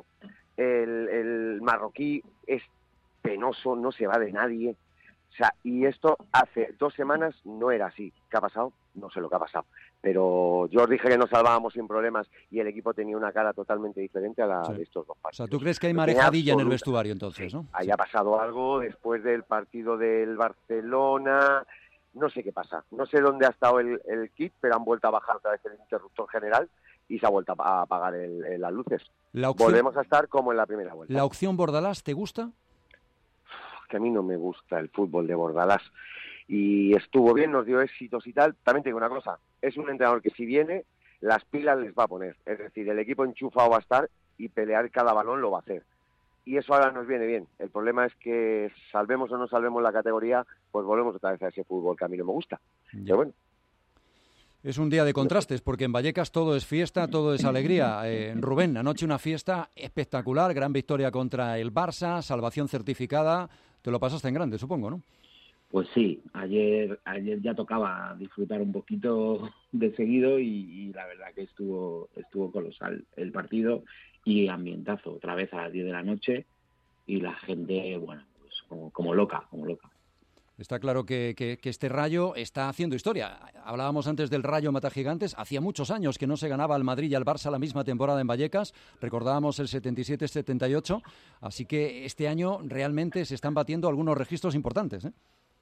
El, el marroquí es penoso, no se va de nadie. O sea, y esto hace dos semanas no era así. ¿Qué ha pasado? No sé lo que ha pasado. Pero yo os dije que nos salvábamos sin problemas y el equipo tenía una cara totalmente diferente a la sí. de estos dos partidos. O sea, ¿tú crees que hay marejadilla en el vestuario entonces, sí, no? Haya pasado algo después del partido del Barcelona. No sé qué pasa. No sé dónde ha estado el, el kit, pero han vuelto a bajar otra vez el interruptor general y se ha vuelto a apagar el, el, las luces. La opción, Volvemos a estar como en la primera vuelta. ¿La opción Bordalás te gusta? Que a mí no me gusta el fútbol de Bordalás y estuvo bien, nos dio éxitos y tal. También te digo una cosa, es un entrenador que si viene, las pilas les va a poner, es decir, el equipo enchufado va a estar y pelear cada balón lo va a hacer y eso ahora nos viene bien. El problema es que salvemos o no salvemos la categoría, pues volvemos otra vez a ese fútbol que a mí no me gusta. Ya. Pero bueno. Es un día de contrastes, porque en Vallecas todo es fiesta, todo es alegría. Eh, Rubén, anoche una fiesta espectacular, gran victoria contra el Barça, salvación certificada. Te lo pasaste en grande, supongo, ¿no? Pues sí, ayer ayer ya tocaba disfrutar un poquito de seguido y, y la verdad que estuvo estuvo colosal el partido y ambientazo, otra vez a las diez de la noche y la gente, bueno, pues como, como loca, como loca. Está claro que, que, que este Rayo está haciendo historia. Hablábamos antes del Rayo Matagigantes. Hacía muchos años que no se ganaba al Madrid y al Barça la misma temporada en Vallecas. Recordábamos el setenta y siete setenta y ocho. Así que este año realmente se están batiendo algunos registros importantes, ¿eh?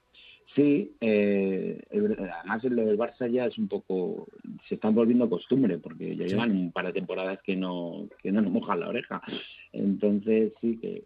Sí, eh, además lo del Barça ya es un poco... Se están volviendo costumbre porque ya sí. llevan un par de temporadas que no que no nos mojan la oreja. Entonces sí que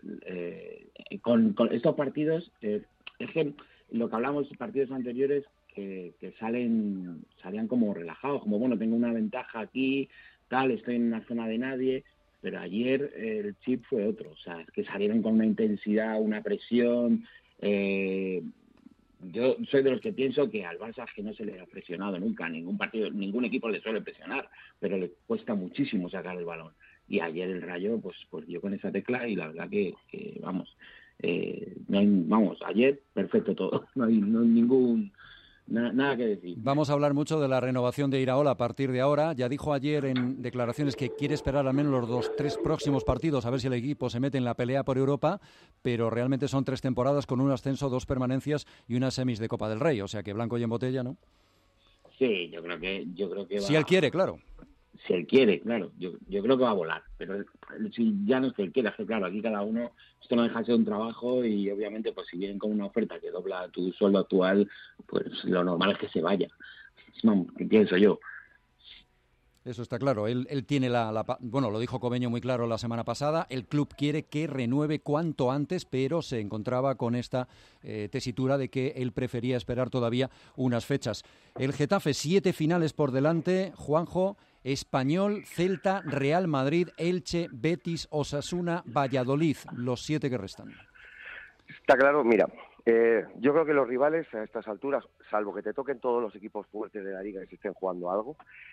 eh, con, con estos partidos... Eh, es que lo que hablamos en partidos anteriores, que, que salen salían como relajados, como bueno, tengo una ventaja aquí, tal, estoy en una zona de nadie, pero ayer el chip fue otro, o sea, es que salieron con una intensidad, una presión. Eh, yo soy de los que pienso que al Barça que no se le ha presionado nunca, ningún partido, ningún equipo le suele presionar, pero le cuesta muchísimo sacar el balón. Y ayer el Rayo pues, pues dio con esa tecla y la verdad que, que vamos... Eh, no hay, vamos, ayer perfecto todo, no hay, no hay ningún na, nada que decir. Vamos a hablar mucho de la renovación de Iraola a partir de ahora. Ya dijo ayer en declaraciones que quiere esperar al menos los dos, tres próximos partidos a ver si el equipo se mete en la pelea por Europa, pero realmente son tres temporadas con un ascenso, dos permanencias y unas semis de Copa del Rey, o sea que blanco y en botella, ¿no? Sí, yo creo que yo creo que va... Si él quiere, claro. Si él quiere, claro, yo, yo creo que va a volar, pero si ya no es que él quiera, es que claro, aquí cada uno, esto no deja de ser un trabajo y obviamente pues si vienen con una oferta que dobla tu sueldo actual, pues lo normal es que se vaya, no, ¿qué pienso yo? Eso está claro. Él, él tiene la, la... Bueno, lo dijo Cobeño muy claro la semana pasada. El club quiere que renueve cuanto antes, pero se encontraba con esta eh, tesitura de que él prefería esperar todavía unas fechas. El Getafe, siete finales por delante. Juanjo, Español, Celta, Real Madrid, Elche, Betis, Osasuna, Valladolid. Los siete que restan. Está claro, mira... Eh, yo creo que los rivales a estas alturas, salvo que te toquen todos los equipos fuertes de la liga y se estén jugando algo,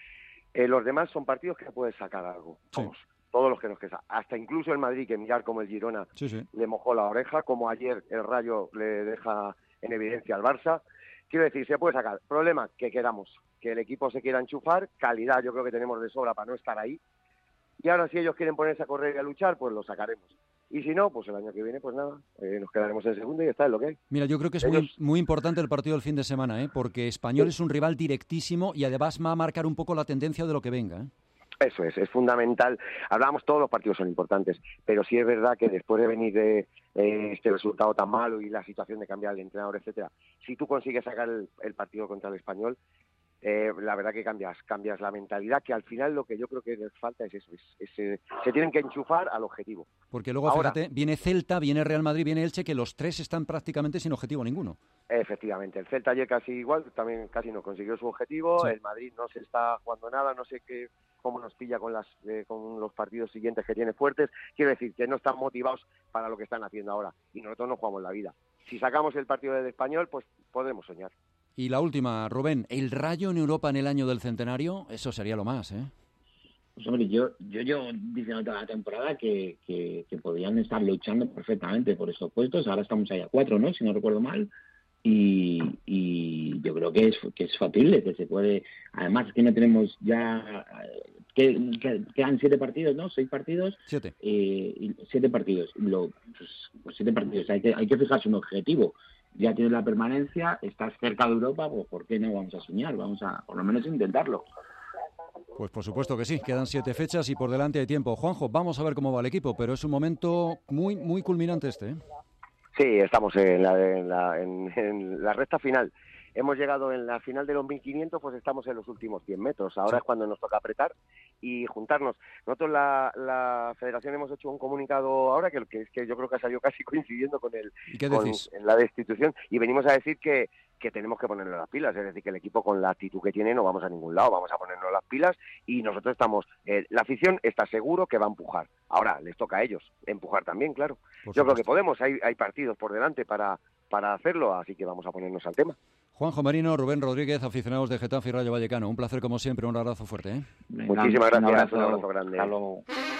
eh, los demás son partidos que puedes sacar algo. Sí. Todos, todos los que nos quedan. Hasta incluso el Madrid, que mirar como el Girona sí, sí. le mojó la oreja, como ayer el Rayo le deja en evidencia al Barça. Quiero decir, se puede sacar. Problema, que queramos, que el equipo se quiera enchufar, calidad yo creo que tenemos de sobra para no estar ahí. Y ahora si ellos quieren ponerse a correr y a luchar, pues lo sacaremos. Y si no, pues el año que viene, pues nada, eh, nos quedaremos en segundo y está, es lo que hay. Mira, yo creo que es Ellos... muy, muy importante el partido del fin de semana, ¿eh? Porque Español sí. es un rival directísimo y además va a marcar un poco la tendencia de lo que venga, ¿eh? Eso es, es fundamental. Hablábamos, todos los partidos son importantes, pero sí es verdad que después de venir de eh, este resultado tan malo y la situación de cambiar el entrenador, etcétera, si tú consigues sacar el, el partido contra el Español, Eh, la verdad que cambias cambias la mentalidad, que al final lo que yo creo que les falta es eso, es, es, eh, se tienen que enchufar al objetivo. Porque luego, Ahora, fíjate, viene Celta, viene Real Madrid, viene Elche, que los tres están prácticamente sin objetivo ninguno. Efectivamente, el Celta ayer casi igual, también casi no consiguió su objetivo, sí. el Madrid no se está jugando nada, no sé qué cómo nos pilla con las eh, con los partidos siguientes que tiene fuertes, quiero decir que no están motivados para lo que están haciendo ahora, y nosotros no jugamos la vida. Si sacamos el partido del Español, pues podremos soñar. Y la última, Rubén, ¿el Rayo en Europa en el año del centenario? Eso sería lo más, ¿eh? Pues hombre, yo yo, yo diciendo toda la temporada que, que, que podían estar luchando perfectamente por esos puestos. Ahora estamos ahí a cuatro, ¿no? Si no recuerdo mal. Y, y yo creo que es que es factible, que se puede... Además, que no tenemos ya... Que, que, quedan siete partidos, ¿no? Seis partidos. Siete. Eh, y siete partidos. Lo, pues, pues siete partidos. Hay que, hay que fijarse un objetivo. Ya tienes la permanencia, estás cerca de Europa, pues ¿por qué no vamos a soñar? Vamos a, por lo menos, intentarlo. Pues por supuesto que sí, quedan siete fechas y por delante hay tiempo. Juanjo, vamos a ver cómo va el equipo, pero es un momento muy muy culminante este, ¿eh? Sí, estamos en la, en la, en, en la recta final. Hemos llegado en la final de los mil quinientos, pues estamos en los últimos cien metros. Ahora sí. es cuando nos toca apretar y juntarnos. Nosotros, la, la federación, hemos hecho un comunicado ahora que, que es que yo creo que ha salido casi coincidiendo con, el, ¿Y qué con decís? En la destitución, y venimos a decir que, que tenemos que ponernos las pilas. Es decir, que el equipo con la actitud que tiene no vamos a ningún lado, vamos a ponernos las pilas y nosotros estamos... Eh, la afición está seguro que va a empujar. Ahora, les toca a ellos empujar también, claro. Por yo supuesto. Creo que podemos, hay, hay partidos por delante para, para hacerlo, así que vamos a ponernos al tema. Juanjo Marino, Rubén Rodríguez, aficionados de Getafe y Rayo Vallecano. Un placer como siempre, un abrazo fuerte, ¿eh? Muchísimas gracias, un abrazo, un abrazo grande. Hasta luego.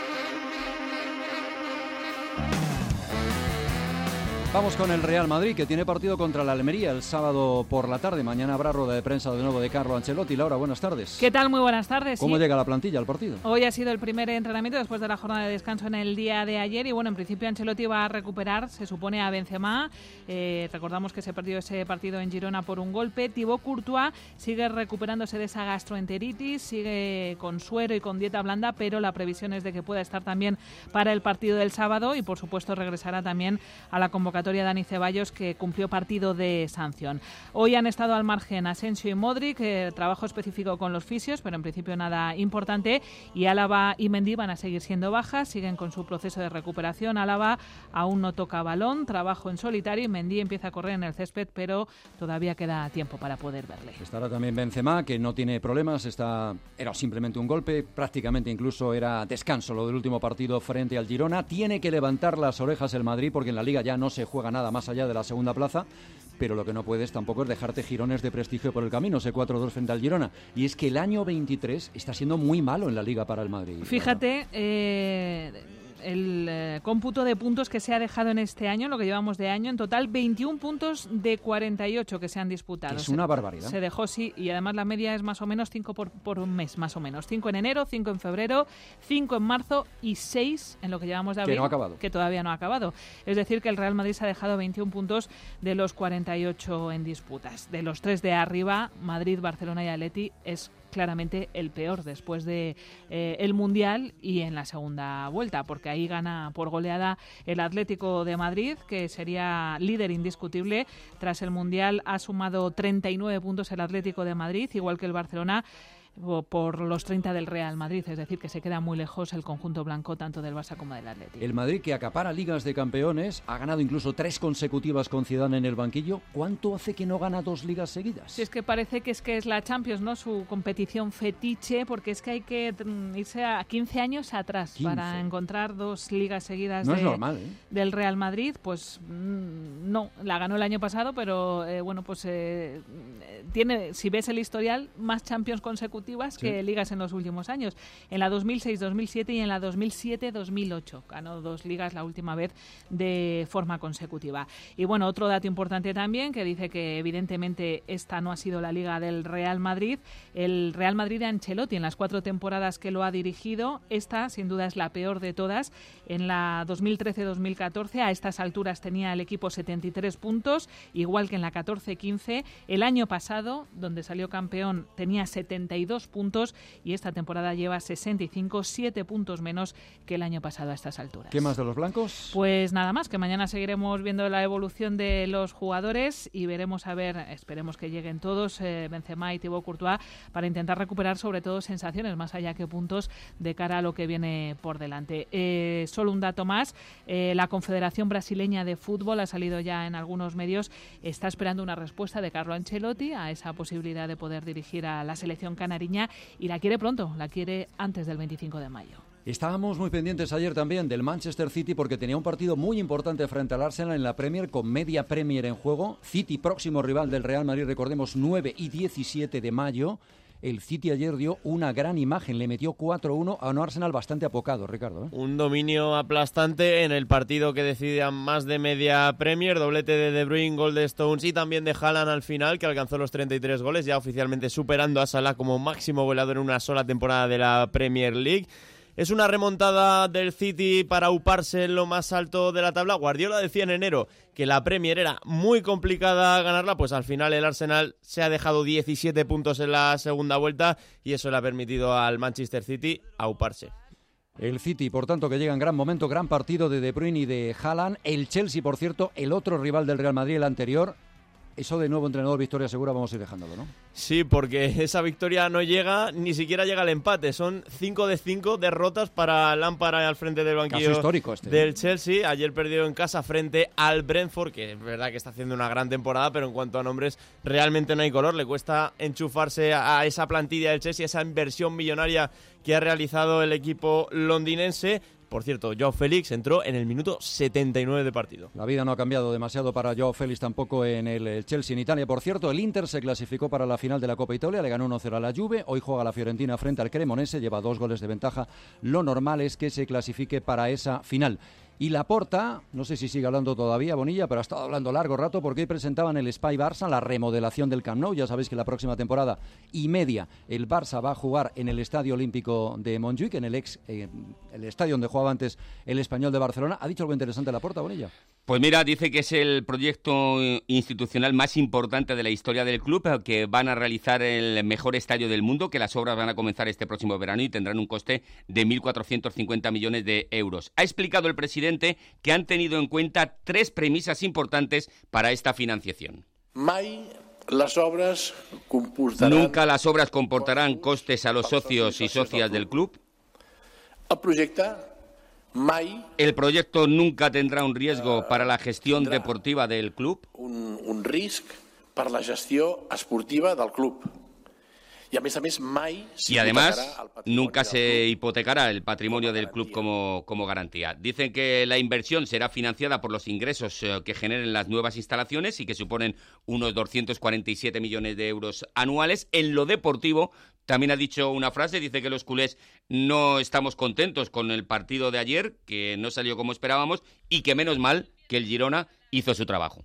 Vamos con el Real Madrid, que tiene partido contra la Almería el sábado por la tarde. Mañana habrá rueda de prensa de nuevo de Carlo Ancelotti. Laura, buenas tardes. ¿Qué tal? Muy buenas tardes. ¿Cómo sí. llega la plantilla al partido? Hoy ha sido el primer entrenamiento después de la jornada de descanso en el día de ayer y bueno, en principio Ancelotti va a recuperar, se supone, a Benzema. Eh, recordamos que se perdió ese partido en Girona por un golpe. Thibaut Courtois sigue recuperándose de esa gastroenteritis, sigue con suero y con dieta blanda, pero la previsión es de que pueda estar también para el partido del sábado y por supuesto regresará también a la convocatoria Dani Ceballos, que cumplió partido de sanción. Hoy han estado al margen Asensio y Modric, eh, trabajo específico con los fisios, pero en principio nada importante, y Álava y Mendy van a seguir siendo bajas, siguen con su proceso de recuperación. Álava aún no toca balón, trabajo en solitario, y Mendy empieza a correr en el césped, pero todavía queda tiempo para poder verle. Estará también Benzema, que no tiene problemas, está era simplemente un golpe, prácticamente incluso era descanso lo del último partido frente al Girona. Tiene que levantar las orejas el Madrid, porque en la Liga ya no se juega nada más allá de la segunda plaza, pero lo que no puedes tampoco es dejarte jirones de prestigio por el camino, ese cuatro dos frente al Girona. Y es que el año veintitrés está siendo muy malo en la Liga para el Madrid. Fíjate, eh, el eh, cómputo de puntos que se ha dejado en este año, lo que llevamos de año, en total veintiún puntos de cuarenta y ocho que se han disputado. Es una se, barbaridad. Se dejó, sí, y además la media es más o menos cinco por, por un mes, más o menos. cinco en enero, cinco en febrero, cinco en marzo y seis en lo que llevamos de abril, que no ha acabado. Que todavía no ha acabado. Es decir, que el Real Madrid se ha dejado veintiún puntos de los cuarenta y ocho en disputas. De los tres de arriba, Madrid, Barcelona y Atleti, es claramente el peor después de eh, el Mundial y en la segunda vuelta, porque ahí gana por goleada el Atlético de Madrid, que sería líder indiscutible. Tras el Mundial ha sumado treinta y nueve puntos el Atlético de Madrid, igual que el Barcelona. por los treinta del Real Madrid, es decir, que se queda muy lejos el conjunto blanco tanto del Barça como del Atlético. El Madrid, que acapara ligas de campeones, ha ganado incluso tres consecutivas con Zidane en el banquillo. ¿Cuánto hace que no gana dos ligas seguidas? Sí, es que parece que es que es la Champions, ¿no? Su competición fetiche, porque es que hay que irse a quince años atrás quince para encontrar dos ligas seguidas no de, es normal, ¿eh? del Real Madrid. Pues mmm, no, la ganó el año pasado, pero eh, bueno, pues eh, tiene, si ves el historial, más Champions consecutivas sí. que ligas en los últimos años. En la dos mil seis dos mil siete y en la dos mil siete dos mil ocho. Ganó dos ligas la última vez de forma consecutiva. Y bueno, otro dato importante también, que dice que evidentemente esta no ha sido la liga del Real Madrid. El Real Madrid de Ancelotti, en las cuatro temporadas que lo ha dirigido, esta sin duda es la peor de todas. En la dos mil trece dos mil catorce, a estas alturas tenía el equipo setenta y tres puntos, igual que en la catorce quince. El año pasado, donde salió campeón, tenía setenta y dos puntos y esta temporada lleva sesenta y cinco, siete puntos menos que el año pasado a estas alturas. ¿Qué más de los blancos? Pues nada más, que mañana seguiremos viendo la evolución de los jugadores y veremos a ver, esperemos que lleguen todos, eh, Benzema y Thibaut Courtois, para intentar recuperar sobre todo sensaciones, más allá que puntos, de cara a lo que viene por delante. Eh, solo un dato más, eh, la Confederación Brasileña de Fútbol ha salido ya en algunos medios, está esperando una respuesta de Carlo Ancelotti a esa posibilidad de poder dirigir a la selección canaria y la quiere pronto, la quiere antes del veinticinco de mayo. Estábamos muy pendientes ayer también del Manchester City porque tenía un partido muy importante frente al Arsenal en la Premier, con media Premier en juego. City, próximo rival del Real Madrid, recordemos, nueve y diecisiete de mayo. El City ayer dio una gran imagen, le metió cuatro uno a un Arsenal bastante apocado, Ricardo, ¿eh? Un dominio aplastante en el partido que decidía más de media Premier, doblete de De Bruyne, gol de Stones y también de Haaland al final, que alcanzó los treinta y tres goles, ya oficialmente superando a Salah como máximo goleador en una sola temporada de la Premier League. Es una remontada del City para uparse en lo más alto de la tabla. Guardiola decía en enero que la Premier era muy complicada ganarla, pues al final el Arsenal se ha dejado diecisiete puntos en la segunda vuelta y eso le ha permitido al Manchester City auparse. El City, por tanto, que llega en gran momento, gran partido de De Bruyne y de Haaland. El Chelsea, por cierto, el otro rival del Real Madrid, el anterior. Eso de nuevo entrenador, victoria segura, vamos a ir dejándolo, ¿no? Sí, porque esa victoria no llega, ni siquiera llega al empate. Son cinco de cinco derrotas para Lampard al frente del banquillo. Caso histórico este, del ¿eh? Chelsea. Ayer perdió en casa frente al Brentford, que es verdad que está haciendo una gran temporada, pero en cuanto a nombres realmente no hay color. Le cuesta enchufarse a esa plantilla del Chelsea, esa inversión millonaria que ha realizado el equipo londinense. Por cierto, Joao Félix entró en el minuto setenta y nueve de partido. La vida no ha cambiado demasiado para Joao Félix tampoco en el Chelsea en Italia. Por cierto, el Inter se clasificó para la final de la Copa Italia, le ganó uno cero a la Juve. Hoy juega la Fiorentina frente al Cremonese, lleva dos goles de ventaja. Lo normal es que se clasifique para esa final. Y Laporta, no sé si sigue hablando todavía, Bonilla, pero ha estado hablando largo rato porque hoy presentaban el Espai Barça, la remodelación del Camp Nou. Ya sabéis que la próxima temporada y media el Barça va a jugar en el Estadio Olímpico de Montjuic, en el ex eh, el estadio donde jugaba antes el Español de Barcelona. ¿Ha dicho algo interesante Laporta, Bonilla? Pues mira, dice que es el proyecto institucional más importante de la historia del club, que van a realizar el mejor estadio del mundo, que las obras van a comenzar este próximo verano y tendrán un coste de mil cuatrocientos cincuenta millones de euros. Ha explicado el presidente que han tenido en cuenta tres premisas importantes para esta financiación. Mai las obras comportarán... Nunca las obras comportarán costes a los socios y socias del club. El proyecto... Mai el proyecto nunca tendrá un riesgo para la gestión deportiva del club. Un, un risc per la gestió esportiva del club. Y, a més a més, mai y además nunca se hipotecará el patrimonio del club como, como garantía. Dicen que la inversión será financiada por los ingresos que generen las nuevas instalaciones y que suponen unos doscientos cuarenta y siete millones de euros anuales. En lo deportivo también ha dicho una frase, dice que los culés no estamos contentos con el partido de ayer, que no salió como esperábamos y que menos mal que el Girona hizo su trabajo.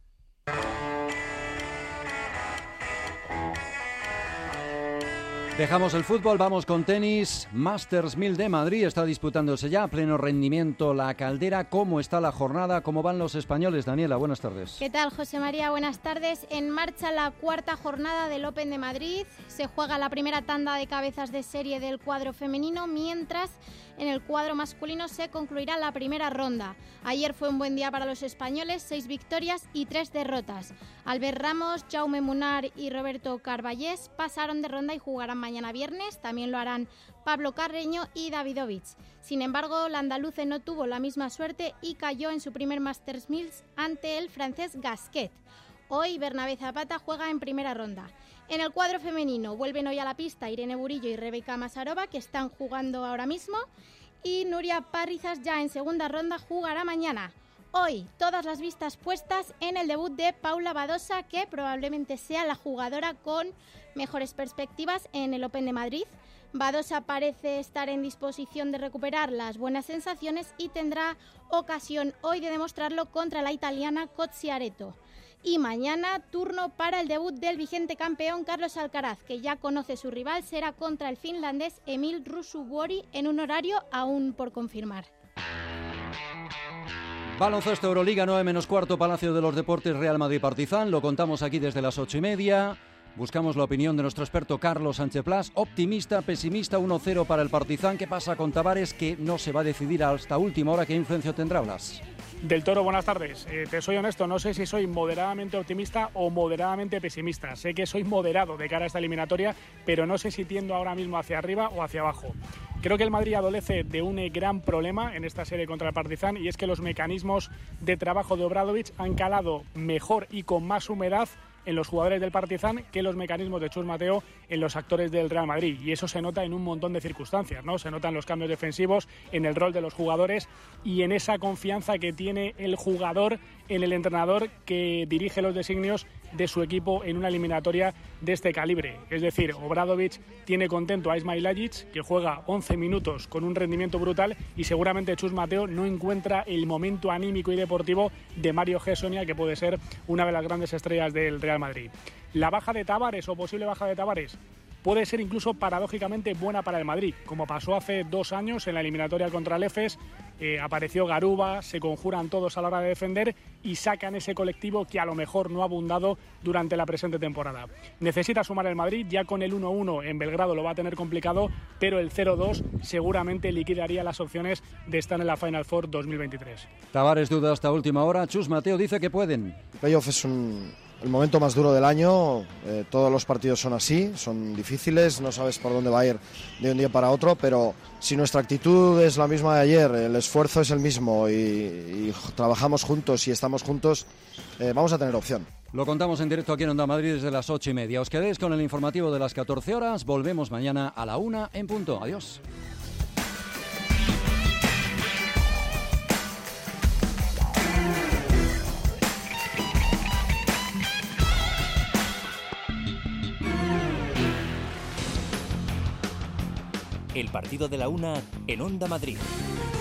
Dejamos el fútbol, vamos con tenis. Masters mil de Madrid está disputándose ya a pleno rendimiento la Caldera. ¿Cómo está la jornada? ¿Cómo van los españoles? Daniela, buenas tardes. ¿Qué tal, José María? Buenas tardes. En marcha la cuarta jornada del Open de Madrid. Se juega la primera tanda de cabezas de serie del cuadro femenino, mientras en el cuadro masculino se concluirá la primera ronda. Ayer fue un buen día para los españoles, seis victorias y tres derrotas. Albert Ramos, Jaume Munar y Roberto Carballés pasaron de ronda y jugarán mañana viernes, también lo harán Pablo Carreño y Davidovich. Sin embargo, la andaluce no tuvo la misma suerte y cayó en su primer Masters Mills ante el francés Gasquet. Hoy Bernabé Zapata juega en primera ronda. En el cuadro femenino vuelven hoy a la pista Irene Burillo y Rebeca Masarova, que están jugando ahora mismo, y Nuria Parrizas ya en segunda ronda jugará mañana. Hoy todas las vistas puestas en el debut de Paula Badosa, que probablemente sea la jugadora con mejores perspectivas en el Open de Madrid. Badosa parece estar en disposición de recuperar las buenas sensaciones y tendrá ocasión hoy de demostrarlo contra la italiana Cozziaretto. Y mañana turno para el debut del vigente campeón Carlos Alcaraz, que ya conoce su rival, será contra el finlandés Emil Ruusuvuori en un horario aún por confirmar. Baloncesto Euroliga, nueve menos cuarto, Palacio de los Deportes, Real Madrid Partizan. Lo contamos aquí desde las ocho y media. Buscamos la opinión de nuestro experto Carlos Sánchez Plas. Optimista, pesimista, uno cero para el Partizan. ¿Qué pasa con Tavares, que no se va a decidir hasta última hora? ¿Qué influencia tendrá, Blas? Del Toro, buenas tardes. Eh, te soy honesto, no sé si soy moderadamente optimista o moderadamente pesimista. Sé que soy moderado de cara a esta eliminatoria, pero no sé si tiendo ahora mismo hacia arriba o hacia abajo. Creo que el Madrid adolece de un gran problema en esta serie contra el Partizan, y es que los mecanismos de trabajo de Obradovic han calado mejor y con más humedad en los jugadores del Partizan que los mecanismos de Chus Mateo en los actores del Real Madrid, y eso se nota en un montón de circunstancias, ¿no? Se notan los cambios defensivos, en el rol de los jugadores y en esa confianza que tiene el jugador en el entrenador que dirige los designios de su equipo en una eliminatoria de este calibre. Es decir, Obradovic tiene contento a Ismail Ajic, que juega once minutos con un rendimiento brutal, y seguramente Chus Mateo no encuentra el momento anímico y deportivo de Mario Hessonia, que puede ser una de las grandes estrellas del Real Madrid. La baja de Tavares o posible baja de Tavares puede ser incluso paradójicamente buena para el Madrid, como pasó hace dos años en la eliminatoria contra el Efes. Eh, apareció Garuba, se conjuran todos a la hora de defender y sacan ese colectivo que a lo mejor no ha abundado durante la presente temporada. Necesita sumar el Madrid, ya con el uno uno en Belgrado lo va a tener complicado, pero el cero dos seguramente liquidaría las opciones de estar en la Final Four dos mil veintitrés. Tavares duda hasta última hora, Chus Mateo dice que pueden. El playoff es un... el momento más duro del año, eh, todos los partidos son así, son difíciles, no sabes por dónde va a ir de un día para otro, pero si nuestra actitud es la misma de ayer, el esfuerzo es el mismo y, y trabajamos juntos y estamos juntos, eh, vamos a tener opción. Lo contamos en directo aquí en Onda Madrid desde las ocho y media. Os quedéis con el informativo de las catorce horas, volvemos mañana a la una en punto. Adiós. El partido de la una en Onda Madrid.